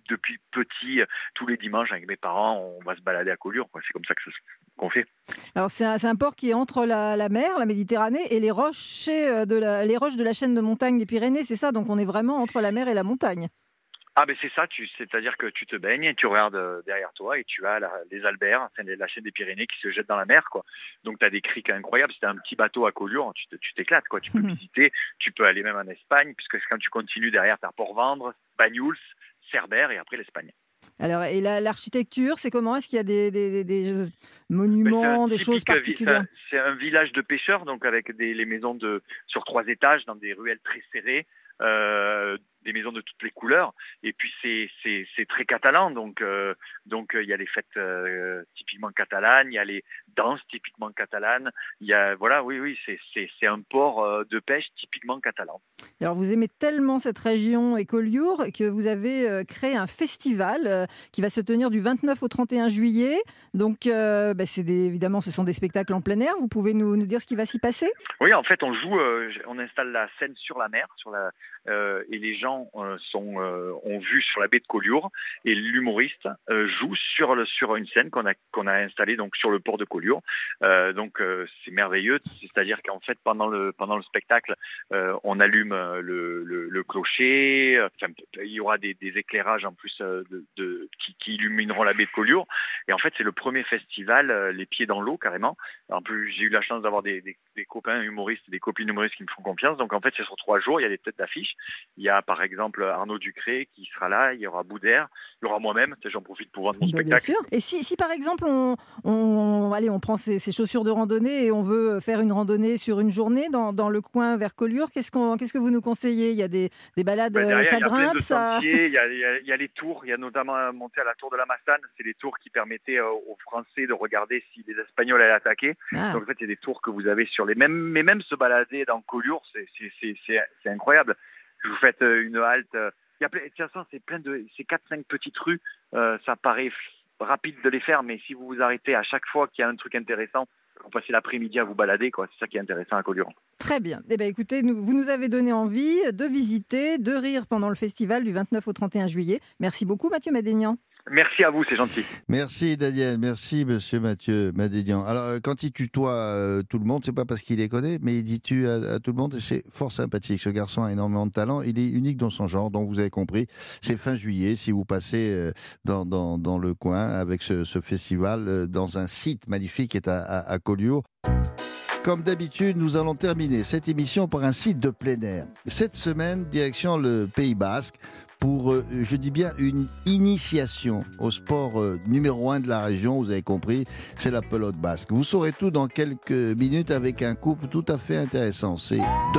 depuis petit, tous les dimanches avec mes parents, on va se balader à Collioure, quoi. C'est comme ça que ça, qu'on fait. Alors c'est un, c'est un port qui est entre la, la mer, la Méditerranée, et les rochers de la, les roches de la chaîne de montagnes des Pyrénées, c'est ça? Donc on est vraiment entre la mer et la montagne. Ah ben c'est ça, tu, c'est-à-dire que tu te baignes, tu regardes euh, derrière toi et tu as la, les Alberts, c'est la chaîne des Pyrénées qui se jette dans la mer, quoi. Donc tu as des criques incroyables, si tu as un petit bateau à Collioure, tu, te, tu t'éclates, quoi. Tu peux Mmh. visiter, tu peux aller même en Espagne, puisque quand tu continues derrière, tu as Port-Vendre, Banyuls, Cerbère et après l'Espagne. Alors, et la, l'architecture, c'est comment? Est-ce qu'il y a des, des, des, des Ben, monuments, c'est des choses typique, euh, vi- particulières? ça- c'est un village de pêcheurs, donc avec des, les maisons de, sur trois étages, dans des ruelles très serrées, euh, des maisons de toutes les couleurs. Et puis c'est, c'est, c'est très catalan, donc euh, donc euh, il y a les fêtes euh, typiquement catalanes, il y a les danses typiquement catalanes. Il y a voilà, oui oui, c'est c'est, c'est un port euh, de pêche typiquement catalan. Alors, vous aimez tellement cette région et Collioure que vous avez euh, créé un festival euh, qui va se tenir du vingt-neuf au trente et un juillet. Donc, euh, bah, c'est des, évidemment, ce sont des spectacles en plein air. Vous pouvez nous, nous dire ce qui va s'y passer? Oui, en fait, on joue, euh, on installe la scène sur la mer, sur la, euh, et les gens euh, sont, euh, ont vu sur la baie de Collioure, et l'humoriste euh, joue sur, le, sur une scène qu'on a, qu'on a installée donc sur le port de Collioure. Euh, donc, euh, c'est merveilleux, c'est-à-dire qu'en fait, pendant le, pendant le spectacle, euh, on allume euh, le, le, le clocher, euh, enfin, il y aura des, des éclairages en plus euh, de, de, qui, qui illumineront la baie de Collioure. Et en fait, c'est le premier festival, euh, les pieds dans l'eau carrément. En plus, j'ai eu la chance d'avoir des, des, des copains humoristes, des copines humoristes qui me font confiance. Donc en fait, c'est sur trois jours. Il y a des têtes d'affiche. Il y a par exemple Arnaud Ducré qui sera là. Il y aura Boudère. Il y aura moi-même. J'en profite pour vendre mon Bah, bien spectacle. sûr. Et si, si par exemple, on, on, allez, on prend ses, ses chaussures de randonnée et on veut faire une randonnée sur une journée dans, dans le coin vers Collioure, qu'est-ce, qu'on, qu'est-ce que vous nous conseillez? Il y a des, des balades, Bah, euh, derrière, ça il y a plein grimpe, de ça... sentiers, il y a, il y a- il y a les tours, il y a notamment euh, monter à la tour de la Massane, c'est les tours qui permettaient euh, aux Français de regarder si les Espagnols allaient attaquer. Ah. Donc en fait, c'est des tours que vous avez sur les mêmes, mais même se balader dans Collioure, c'est, c'est, c'est, c'est, c'est incroyable. Vous faites euh, une halte, euh, il y a plein, de toute façon, c'est plein de, c'est quatre cinq petites rues, euh, ça paraît f- rapide de les faire, mais si vous vous arrêtez à chaque fois qu'il y a un truc intéressant, vous passez l'après-midi à vous balader, quoi. C'est ça qui est intéressant à Collioure. Très bien. Eh bien, écoutez, nous, vous nous avez donné envie de visiter, de rire pendant le festival du vingt-neuf au trente et un juillet. Merci beaucoup, Mathieu Madénian. Merci à vous, c'est gentil. Merci Daniel, merci Monsieur Mathieu Madénian. Alors euh, quand il tutoie euh, tout le monde, c'est pas parce qu'il les connaît, mais il dit tu à, à tout le monde et c'est fort sympathique. Ce garçon a énormément de talent, il est unique dans son genre, donc vous avez compris. C'est fin juillet, si vous passez euh, dans, dans, dans le coin avec ce, ce festival, euh, dans un site magnifique qui est à, à, à Collioure. Comme d'habitude, nous allons terminer cette émission par un site de plein air. Cette semaine, direction le Pays Basque, pour, euh, je dis bien, une initiation au sport euh, numéro un de la région, vous avez compris, c'est la pelote basque. Vous saurez tout dans quelques minutes avec un couple tout à fait intéressant. C'est deux.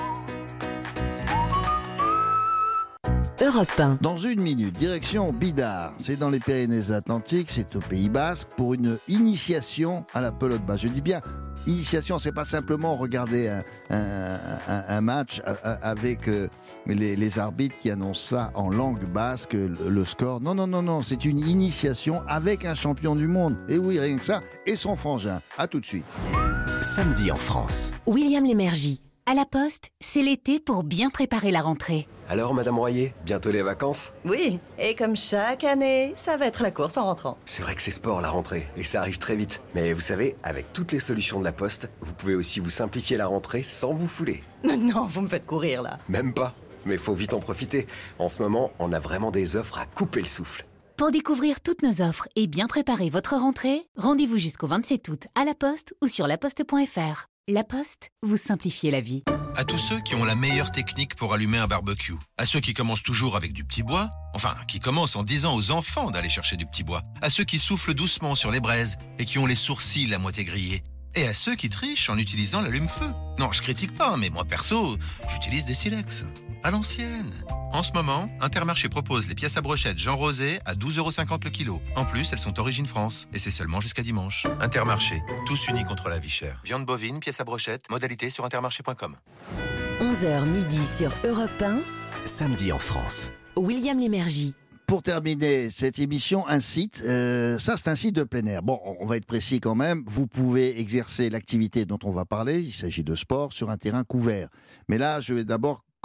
Europe un. Dans une minute, direction Bidart, c'est dans les Pyrénées-Atlantiques, c'est au Pays Basque, pour une initiation à la pelote basque. Je dis bien, initiation, c'est pas simplement regarder un, un, un, un match avec euh, les, les arbitres qui annoncent ça en langue basque, le, le score. Non, non, non, non, c'est une initiation avec un champion du monde. Et oui, rien que ça, et son frangin. À tout de suite. Samedi en France. William Lémergie. À la Poste, c'est l'été pour bien préparer la rentrée. Alors, Madame Royer, bientôt les vacances? Oui, et comme chaque année, ça va être la course en rentrant. C'est vrai que c'est sport la rentrée, et ça arrive très vite. Mais vous savez, avec toutes les solutions de la Poste, vous pouvez aussi vous simplifier la rentrée sans vous fouler. Non, vous me faites courir là. Même pas. Mais faut vite en profiter. En ce moment, on a vraiment des offres à couper le souffle. Pour découvrir toutes nos offres et bien préparer votre rentrée, rendez-vous jusqu'au vingt-sept août à la Poste ou sur laposte point f r. La Poste, vous simplifiez la vie. À tous ceux qui ont la meilleure technique pour allumer un barbecue. À ceux qui commencent toujours avec du petit bois. Enfin, qui commencent en disant aux enfants d'aller chercher du petit bois. À ceux qui soufflent doucement sur les braises et qui ont les sourcils à moitié grillés. Et à ceux qui trichent en utilisant l'allume-feu. Non, je critique pas, mais moi perso, j'utilise des silex. À l'ancienne. En ce moment, Intermarché propose les pièces à brochettes Jean Rosé à douze euros cinquante le kilo. En plus, elles sont origine France. Et c'est seulement jusqu'à dimanche. Intermarché, tous unis contre la vie chère. Viande bovine, pièces à brochettes, modalité sur intermarché point com. onze heures midi sur Europe un. Samedi en France. William Lémergie. Pour terminer cette émission, un site, euh, ça c'est un site de plein air. Bon, on va être précis quand même, vous pouvez exercer l'activité dont on va parler, il s'agit de sport, sur un terrain couvert. Mais là, je vais d'abord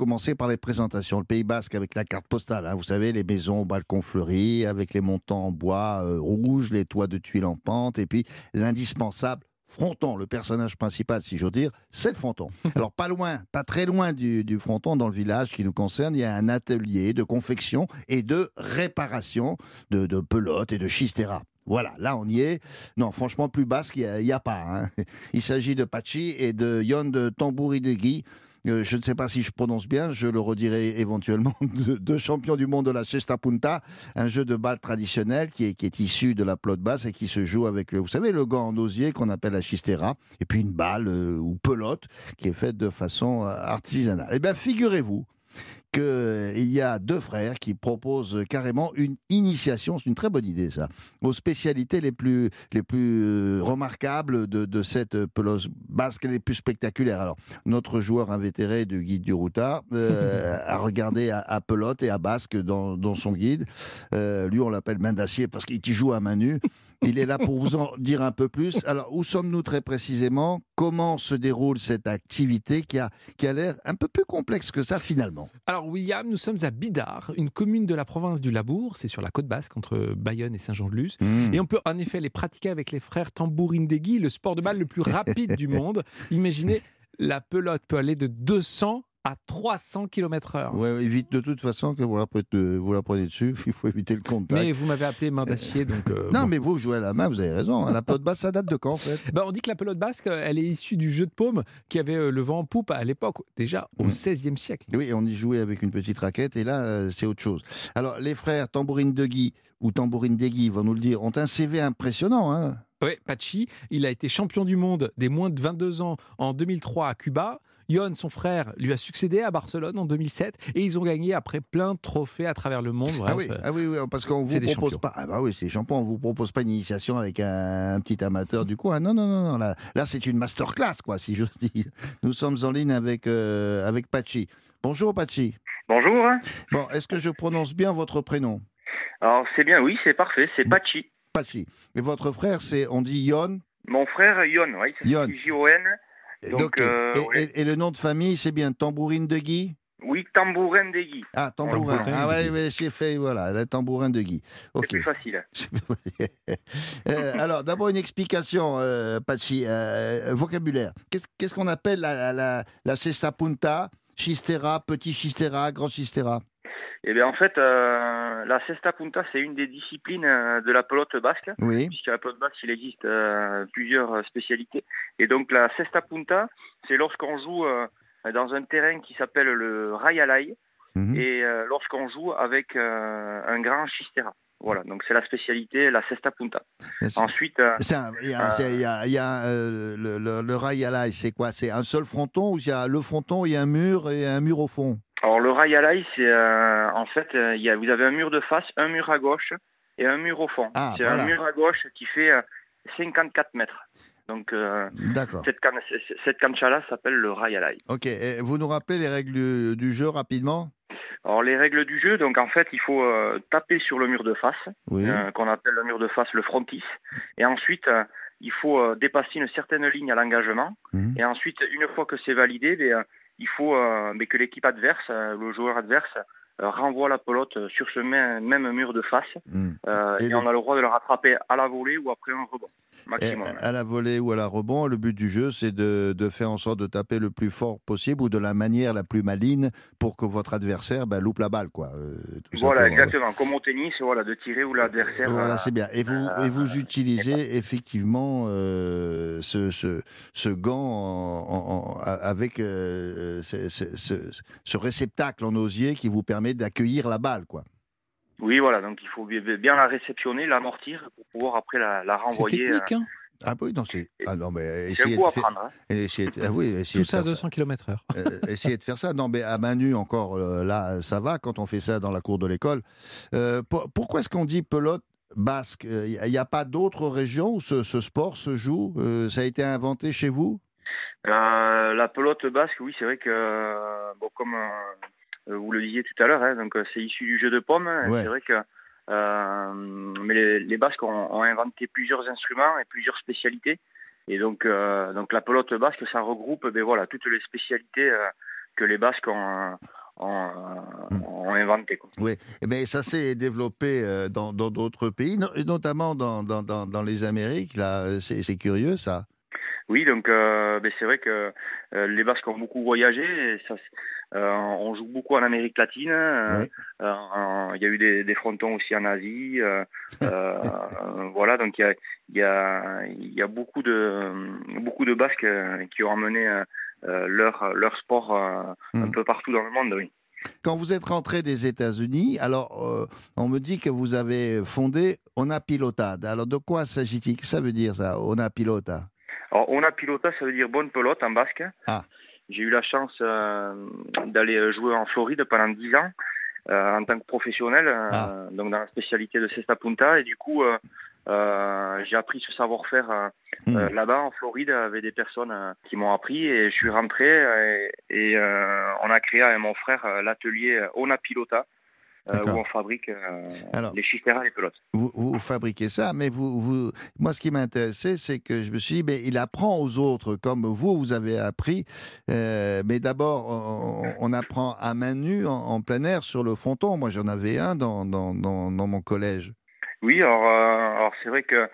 commencer par les présentations. Le Pays Basque avec la carte postale, hein, vous savez, les maisons au balcon fleuri, avec les montants en bois euh, rouge, les toits de tuiles en pente, et puis l'indispensable fronton, le personnage principal, si j'ose dire, c'est le fronton. Alors, pas loin, pas très loin du, du fronton, dans le village qui nous concerne, il y a un atelier de confection et de réparation de, de pelotes et de chistera. Voilà, là on y est. Non, franchement, plus basque, il n'y a, a pas. Hein. Il s'agit de Pachi et de Yon de Tambourinegui. Euh, je ne sais pas si je prononce bien, je le redirai éventuellement, deux de champions du monde de la Cesta Punta, un jeu de balle traditionnel qui est, qui est issu de la pelote basse et qui se joue avec, le, vous savez, le gant en osier qu'on appelle la chistera, et puis une balle euh, ou pelote qui est faite de façon euh, artisanale. Eh bien, figurez-vous qu'il y a deux frères qui proposent carrément une initiation, c'est une très bonne idée ça, aux spécialités les plus, les plus remarquables de, de cette pelote basque, les plus spectaculaires. Alors, notre joueur invétéré du guide du Routa euh, a regardé à, à pelote et à basque dans, dans son guide. Euh, lui, on l'appelle main d'acier parce qu'il y joue à main nue. Il est là pour vous en dire un peu plus. Alors, où sommes-nous très précisément? Comment se déroule cette activité qui a, qui a l'air un peu plus complexe que ça finalement? Alors, William, nous sommes à Bidart, une commune de la province du Labourd. C'est sur la côte basque, entre Bayonne et Saint-Jean-de-Luz. Mmh. Et on peut en effet les pratiquer avec les frères Tambourinegui, le sport de balle le plus rapide du monde. Imaginez, la pelote peut aller de deux cents à trois cents kilomètres heure. Ouais, évite de toute façon que vous la prenez, vous la prenez dessus, il faut éviter le contact. Mais vous m'avez appelé main d'acier, donc... Euh, non, bon. mais vous jouez à la main, vous avez raison. La pelote basque, ça date de quand, en fait? Ben, on dit que la pelote basque, elle est issue du jeu de paume qui avait le vent en poupe à l'époque, déjà au mmh. seizième siècle. Oui, on y jouait avec une petite raquette, et là, euh, c'est autre chose. Alors, les frères Tambourinegui ou Tambourinegui, vont nous le dire, ont un C V impressionnant, hein? Oui, Pachi, il a été champion du monde des moins de vingt-deux ans en deux mille trois à Cuba. Yon, son frère, lui a succédé à Barcelone en deux mille sept et ils ont gagné après plein de trophées à travers le monde. Bref, ah, oui, ah oui, oui, parce qu'on vous propose pas. Ah bah oui, c'est champion. On vous propose pas une initiation avec un, un petit amateur du coin. Non, non, non, non. Là, là c'est une masterclass, quoi, si je dis. Nous sommes en ligne avec euh, avec Pachi. Bonjour, Pachi. Bonjour. Bon, est-ce que je prononce bien votre prénom? Alors c'est bien, oui, c'est parfait. C'est Pachi. Pachi. Et votre frère, c'est, on dit Yon? Mon frère Yon, oui, c'est J O N. Donc, Donc euh, et, ouais. et, et le nom de famille, c'est bien Tambourinegui? Oui, Tambourinegui. Ah, Tambourin. Ah ouais, ouais, j'ai fait, voilà, le Tambourinegui. Okay. C'est plus facile. euh, alors, d'abord une explication, euh, Pachi, euh, vocabulaire. Qu'est-ce, qu'est-ce qu'on appelle la, la, la cesta punta, chistera, petit chistera, grand chistera? Eh bien, en fait, euh, la cesta punta, c'est une des disciplines euh, de la pelote basque. Oui. Puisqu'à la pelote basque, il existe euh, plusieurs spécialités. Et donc, la cesta punta, c'est lorsqu'on joue euh, dans un terrain qui s'appelle le rayalai, mmh. et euh, lorsqu'on joue avec euh, un grand chistera. Voilà, donc c'est la spécialité, la cesta punta. C'est, Ensuite, euh, il y a, euh, y a, y a euh, le, le, le rayalai, c'est quoi? C'est un seul fronton ou il y a le fronton, il y a un mur et un mur au fond? Alors le rayalai, c'est euh, en fait, euh, y a, vous avez un mur de face, un mur à gauche et un mur au fond. Ah, c'est voilà. Un mur à gauche qui fait euh, cinquante-quatre mètres. Donc euh, cette, can- cette cancha-là s'appelle le rayalai. Ok, et vous nous rappelez les règles du, du jeu rapidement? Alors les règles du jeu, donc en fait il faut euh, taper sur le mur de face, oui. euh, qu'on appelle le mur de face le frontis, et ensuite euh, il faut euh, dépasser une certaine ligne à l'engagement, mmh. et ensuite une fois que c'est validé, ben, euh, il faut euh, mais que l'équipe adverse, euh, le joueur adverse, euh, renvoie la pelote sur ce même, même mur de face. Mmh. Euh, et et le... on a le droit de le rattraper à la volée ou après un rebond. Maximum. Et à la volée ou à la rebond, le but du jeu, c'est de, de faire en sorte de taper le plus fort possible ou de la manière la plus maligne pour que votre adversaire ben, loupe la balle, quoi. Euh, voilà, exactement. Ouais. Comme au tennis, voilà, de tirer où l'adversaire... Voilà, euh, c'est bien. Et vous, euh, et vous utilisez euh, effectivement euh, ce, ce, ce gant en, en, avec euh, ce, ce, ce, ce réceptacle en osier qui vous permet d'accueillir la balle, quoi. Oui, voilà, donc il faut bien la réceptionner, l'amortir pour pouvoir après la, la renvoyer. C'est technique, hein. Ah oui, non, c'est... Ah non, mais c'est un coup à prendre. Hein. Essayez de... ah oui, essayez Tout ça à deux cents kilomètres heure. euh, essayez de faire ça. Non, mais à main nue, encore, euh, là, ça va quand on fait ça dans la cour de l'école. Euh, pour, pourquoi est-ce qu'on dit pelote basque? Il n'y a, a pas d'autres régions où ce, ce sport se joue? euh, Ça a été inventé chez vous? euh, La pelote basque, oui, c'est vrai que, bon, comme... Euh... vous le disiez tout à l'heure, hein, donc c'est issu du jeu de paume. Ouais. C'est vrai que euh, mais les, les Basques ont, ont inventé plusieurs instruments et plusieurs spécialités. Et donc, euh, donc la pelote basque, ça regroupe ben voilà, toutes les spécialités euh, que les Basques ont, ont, ont inventé, quoi. Oui, mais ça s'est développé euh, dans, dans d'autres pays, no- notamment dans, dans, dans, dans les Amériques. Là, c'est, c'est curieux ça. Oui, donc euh, ben, c'est vrai que euh, les Basques ont beaucoup voyagé. Et ça, euh, on joue beaucoup en Amérique latine. Euh, Oui. euh, Il y a eu des, des frontons aussi en Asie. Euh, euh, voilà, donc il y a, il y a, il y a beaucoup de beaucoup de Basques euh, qui ont amené euh, euh, leur leur sport euh, un Mm. peu partout dans le monde. Oui. Quand vous êtes rentré des États-Unis, alors euh, on me dit que vous avez fondé Ona Pilotad. Alors de quoi s'agit-il? Que ça veut dire ça, Ona Pilota? Alors, Ona Pilota, ça veut dire bonne pelote en basque. Ah. J'ai eu la chance euh, d'aller jouer en Floride pendant dix ans euh, en tant que professionnel, euh, Ah. donc dans la spécialité de Cesta Punta. Et du coup, euh, euh, j'ai appris ce savoir-faire euh, Mm. euh, là-bas en Floride avec des personnes euh, qui m'ont appris. Et je suis rentré euh, et, et euh, on a créé avec mon frère euh, l'atelier euh, Ona Pilota, euh, où D'accord. on fabrique euh, Alors, les chisteras et les pelotes. Vous, vous fabriquez ça, mais vous, vous, moi, ce qui m'intéressait, c'est que je me suis dit, mais il apprend aux autres, comme vous, vous avez appris. Euh, mais d'abord, on, on apprend à main nue, en, en plein air, sur le fronton. Moi, j'en avais un dans, dans, dans, dans mon collège. Oui, alors, euh, alors c'est vrai que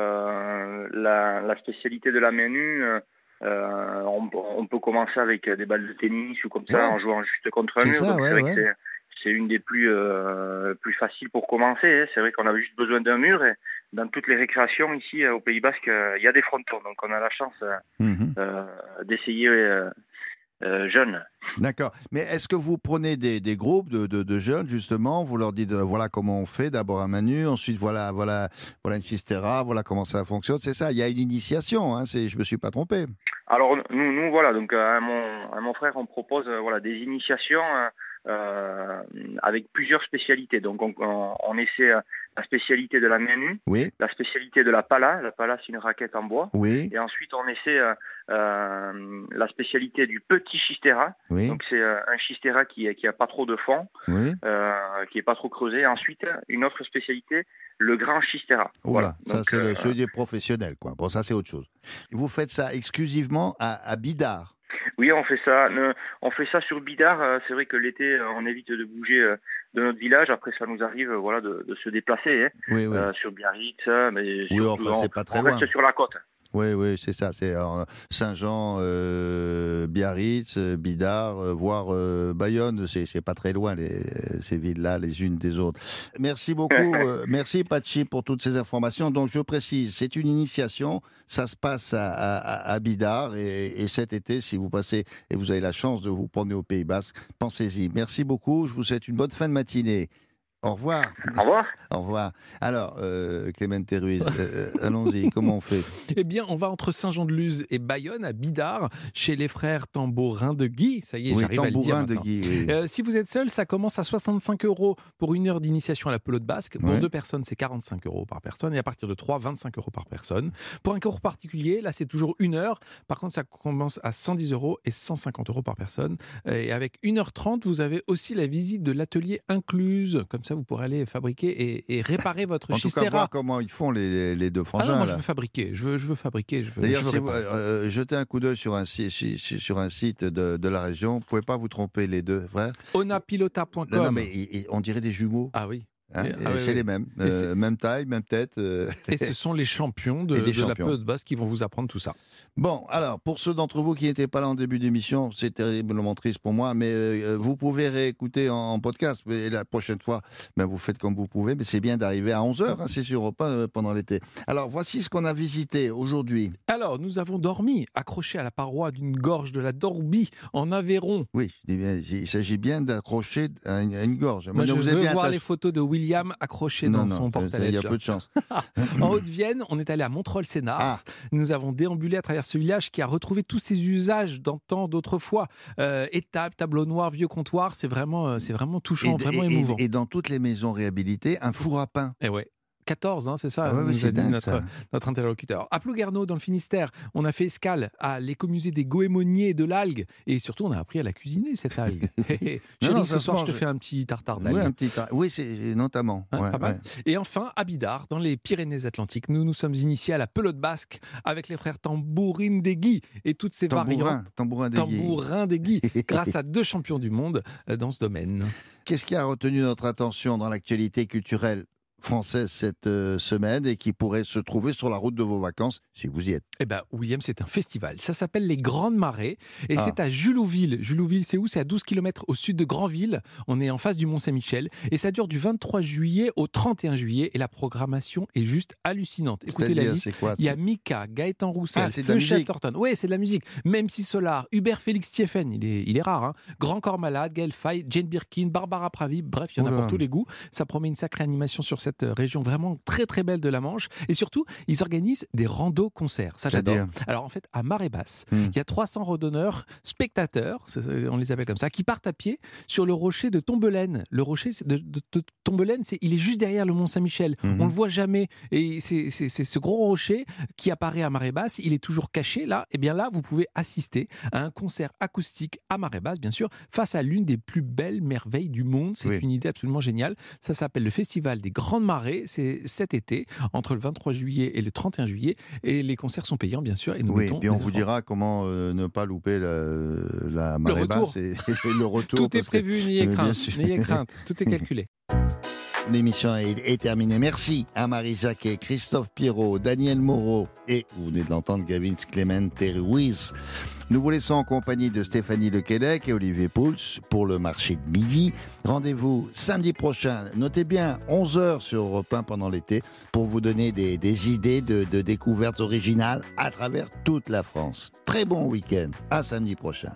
euh, la, la spécialité de la main nue, euh, euh, on, on peut commencer avec des balles de tennis ou comme ça, Ouais. en jouant juste contre un C'est mur. ça, Donc ouais, c'est vrai ouais. que c'est, c'est une des plus, euh, plus faciles pour commencer. Hein. C'est vrai qu'on avait juste besoin d'un mur et dans toutes les récréations ici euh, au Pays Basque, euh, il y a des frontons. Donc on a la chance euh, Mhm. euh, d'essayer euh, euh, jeune. D'accord. Mais est-ce que vous prenez des, des groupes de, de, de jeunes, justement, vous leur dites, euh, voilà comment on fait, d'abord à main nue, ensuite, voilà, voilà, voilà une chistera, voilà comment ça fonctionne, c'est ça, il y a une initiation, hein, c'est, je me suis pas trompé. Alors nous, nous voilà, donc à mon, à mon frère, on propose euh, voilà des initiations euh, euh, avec plusieurs spécialités. Donc on, on, on essaie euh, la spécialité de la main nue, Oui, la spécialité de la pala. La pala, c'est une raquette en bois. oui, Et ensuite, on essaie euh, euh, la spécialité du petit chistera. oui, Donc c'est euh, un chistera qui qui a pas trop de fond, oui. euh, qui est pas trop creusé. Et ensuite, une autre spécialité, le grand chistera. Oula, Voilà. ça Donc, c'est euh, le celui des professionnels, quoi. Bon, ça c'est autre chose. Vous faites ça exclusivement à, à Bidart. Oui, on fait ça. Ne- On fait ça sur Bidart. Euh, C'est vrai que l'été, euh, on évite de bouger euh, de notre village. Après, ça nous arrive, euh, voilà, de, de se déplacer hein, Oui, oui. euh, sur Biarritz, euh, mais Oui, surtout, enfin, on, c'est pas très on loin. reste sur la côte. Oui, oui, c'est ça. C'est euh, Saint-Jean, euh, Biarritz, euh, Bidart, euh, voire euh, Bayonne. C'est, c'est pas très loin, les, ces villes-là, les unes des autres. Merci beaucoup. euh, merci, Pachi, pour toutes ces informations. Donc, je précise, c'est une initiation. Ça se passe à, à, à Bidart. Et, et cet été, si vous passez et vous avez la chance de vous promener au Pays Basque, pensez-y. Merci beaucoup. Je vous souhaite une bonne fin de matinée. Au revoir. Au revoir. Au revoir. Alors, euh, Clémente Ruiz, euh, allons-y, comment on fait? Eh bien, on va entre Saint-Jean-de-Luz et Bayonne, à Bidart, chez les frères Tambourin de Guy. Ça y est, Oui, j'arrive à le dire Tambourin de maintenant. Guy, oui. Euh, si vous êtes seul, ça commence à soixante-cinq euros pour une heure d'initiation à la pelote basque. Pour Ouais. deux personnes, c'est quarante-cinq euros par personne. Et à partir de trois, vingt-cinq euros par personne. Pour un cours particulier, là, c'est toujours une heure. Par contre, ça commence à cent dix euros et cent cinquante euros par personne. Et avec une heure trente, vous avez aussi la visite de l'atelier incluse. Comme ça, vous pourrez aller fabriquer et, et réparer votre En tout cas, chistera. voir comment ils font les, les deux Ah frangins. non, moi, je là. veux fabriquer. Je veux, je veux fabriquer. Je veux, D'ailleurs, je veux si vous réparer. euh, jetez un coup d'œil sur un, si- si- si- sur un site de, de la région, vous ne pouvez pas vous tromper les deux frères. onapilota point com. Non, non, mais ils- ils- on dirait des jumeaux. Ah oui. Hein, Et- et ah oui, c'est oui. les mêmes. Et Euh, c'est- même taille, même tête. euh. Et ce sont les champions de, Et des de la champions. pelote basque qui vont vous apprendre tout ça. Bon, alors, pour ceux d'entre vous qui n'étaient pas là en début d'émission, c'est terriblement triste pour moi, mais euh, vous pouvez réécouter en, en podcast. Et la prochaine fois, ben, vous faites comme vous pouvez, mais c'est bien d'arriver à onze heures, hein, c'est sur Europe un, euh, pendant l'été. Alors, voici ce qu'on a visité aujourd'hui. Alors, nous avons dormi, accrochés à la paroi d'une gorge de la Dorbie, en Aveyron. Oui, je dis bien, il s'agit bien d'accrocher à une, à une gorge. Moi, je vous veux avez bien voir attaché- les photos de William accroché Non, dans non, son euh, porte-à-lettres. il y a là. peu de chance. En Haute-Vienne, on est allé à Montreuil-Sénart. Ah. Nous avons déambulé à travers ce village qui a retrouvé tous ses usages d'antan, d'autrefois. Euh, étable, tableau noir, vieux comptoir, c'est vraiment, euh, c'est vraiment touchant, Et- vraiment et- et- émouvant. Et dans toutes les maisons réhabilitées, un four à pain. Et ouais. quatorze, hein, c'est ça, Ah ouais, nous ouais, a c'est dit dingue, notre, ça. notre interlocuteur. À Plouguerneau, dans le Finistère, on a fait escale à l'écomusée des goémoniers et de l'algue. Et surtout, on a appris à la cuisiner, cette algue. Chérie, Non, non, ce ça se soir, je te mange. fais un petit tartare d'algue. Oui, un petit tar- oui, c'est notamment. Hein, ouais, pas mal. ouais. Et enfin, à Bidart, dans les Pyrénées-Atlantiques, nous nous sommes initiés à la pelote basque avec les frères Tambourine-Degui et toutes ces Tambourin, variantes. tambourin d'Aiguille. Tambourin-Degui, grâce à deux champions du monde euh, dans ce domaine. Qu'est-ce qui a retenu notre attention dans l'actualité culturelle française cette euh, semaine et qui pourrait se trouver sur la route de vos vacances si vous y êtes? Eh bien, William, c'est un festival. Ça s'appelle les Grandes Marées et Ah. c'est à Julouville. Julouville, c'est où? C'est à douze kilomètres au sud de Granville. On est en face du Mont-Saint-Michel et ça dure du vingt-trois juillet au trente et un juillet et la programmation est juste hallucinante. Écoutez la C'est-à-dire, liste. c'est quoi, Il y a Mika, Gaëtan Roussel, Ah, c'est de la Feu musique. Chatterton. Oui, c'est de la musique. Même si Solar, Hubert Félix Thieffen, il est, il est rare. Hein. Grand Corps Malade, Gaël Faye, Jane Birkin, Barbara Pravi. Bref, il y en a Oula. pour tous les goûts. Ça promet une sacrée animation sur cette région vraiment très très belle de la Manche. Et surtout, ils organisent des randos-concerts. Ça, j'adore. C'est-à-dire Alors en fait, à marée basse, Hmm. il y a trois cents randonneurs, spectateurs, c'est- on les appelle comme ça, qui partent à pied sur le rocher de Tombelaine. Le rocher c'est de, de- de Tombelaine, c'est, il est juste derrière le Mont Saint-Michel. Mhm. On le voit jamais. Et c'est, c'est- c'est ce gros rocher qui apparaît à marée basse. Il est toujours caché là. Et bien là, vous pouvez assister à un concert acoustique à marée basse, bien sûr, face à l'une des plus belles merveilles du monde. C'est Oui. une idée absolument géniale. Ça s'appelle le Festival des Grandes Marées. C'est cet été, entre le vingt-trois juillet et le trente et un juillet. Et les concerts sont payants, bien sûr. Et nous Oui, mettons puis on les vous enfants. dira comment euh, ne pas louper la, la marée retour. basse et, et le retour. Tout est parce que- prévu, n'ayez Bien crainte. sûr. N'ayez crainte. Tout est calculé. L'émission est, est terminée. Merci à Marie Jacquet, Christophe Pierrot, Daniel Moreau et, vous venez de l'entendre, Gavin Clemente Ruiz. Nous vous laissons en compagnie de Stéphanie Lequelec et Olivier Pouls pour le marché de midi. Rendez-vous samedi prochain, notez bien, onze heures sur Europe un pendant l'été, pour vous donner des, des idées de, de découvertes originales à travers toute la France. Très bon week-end, à samedi prochain.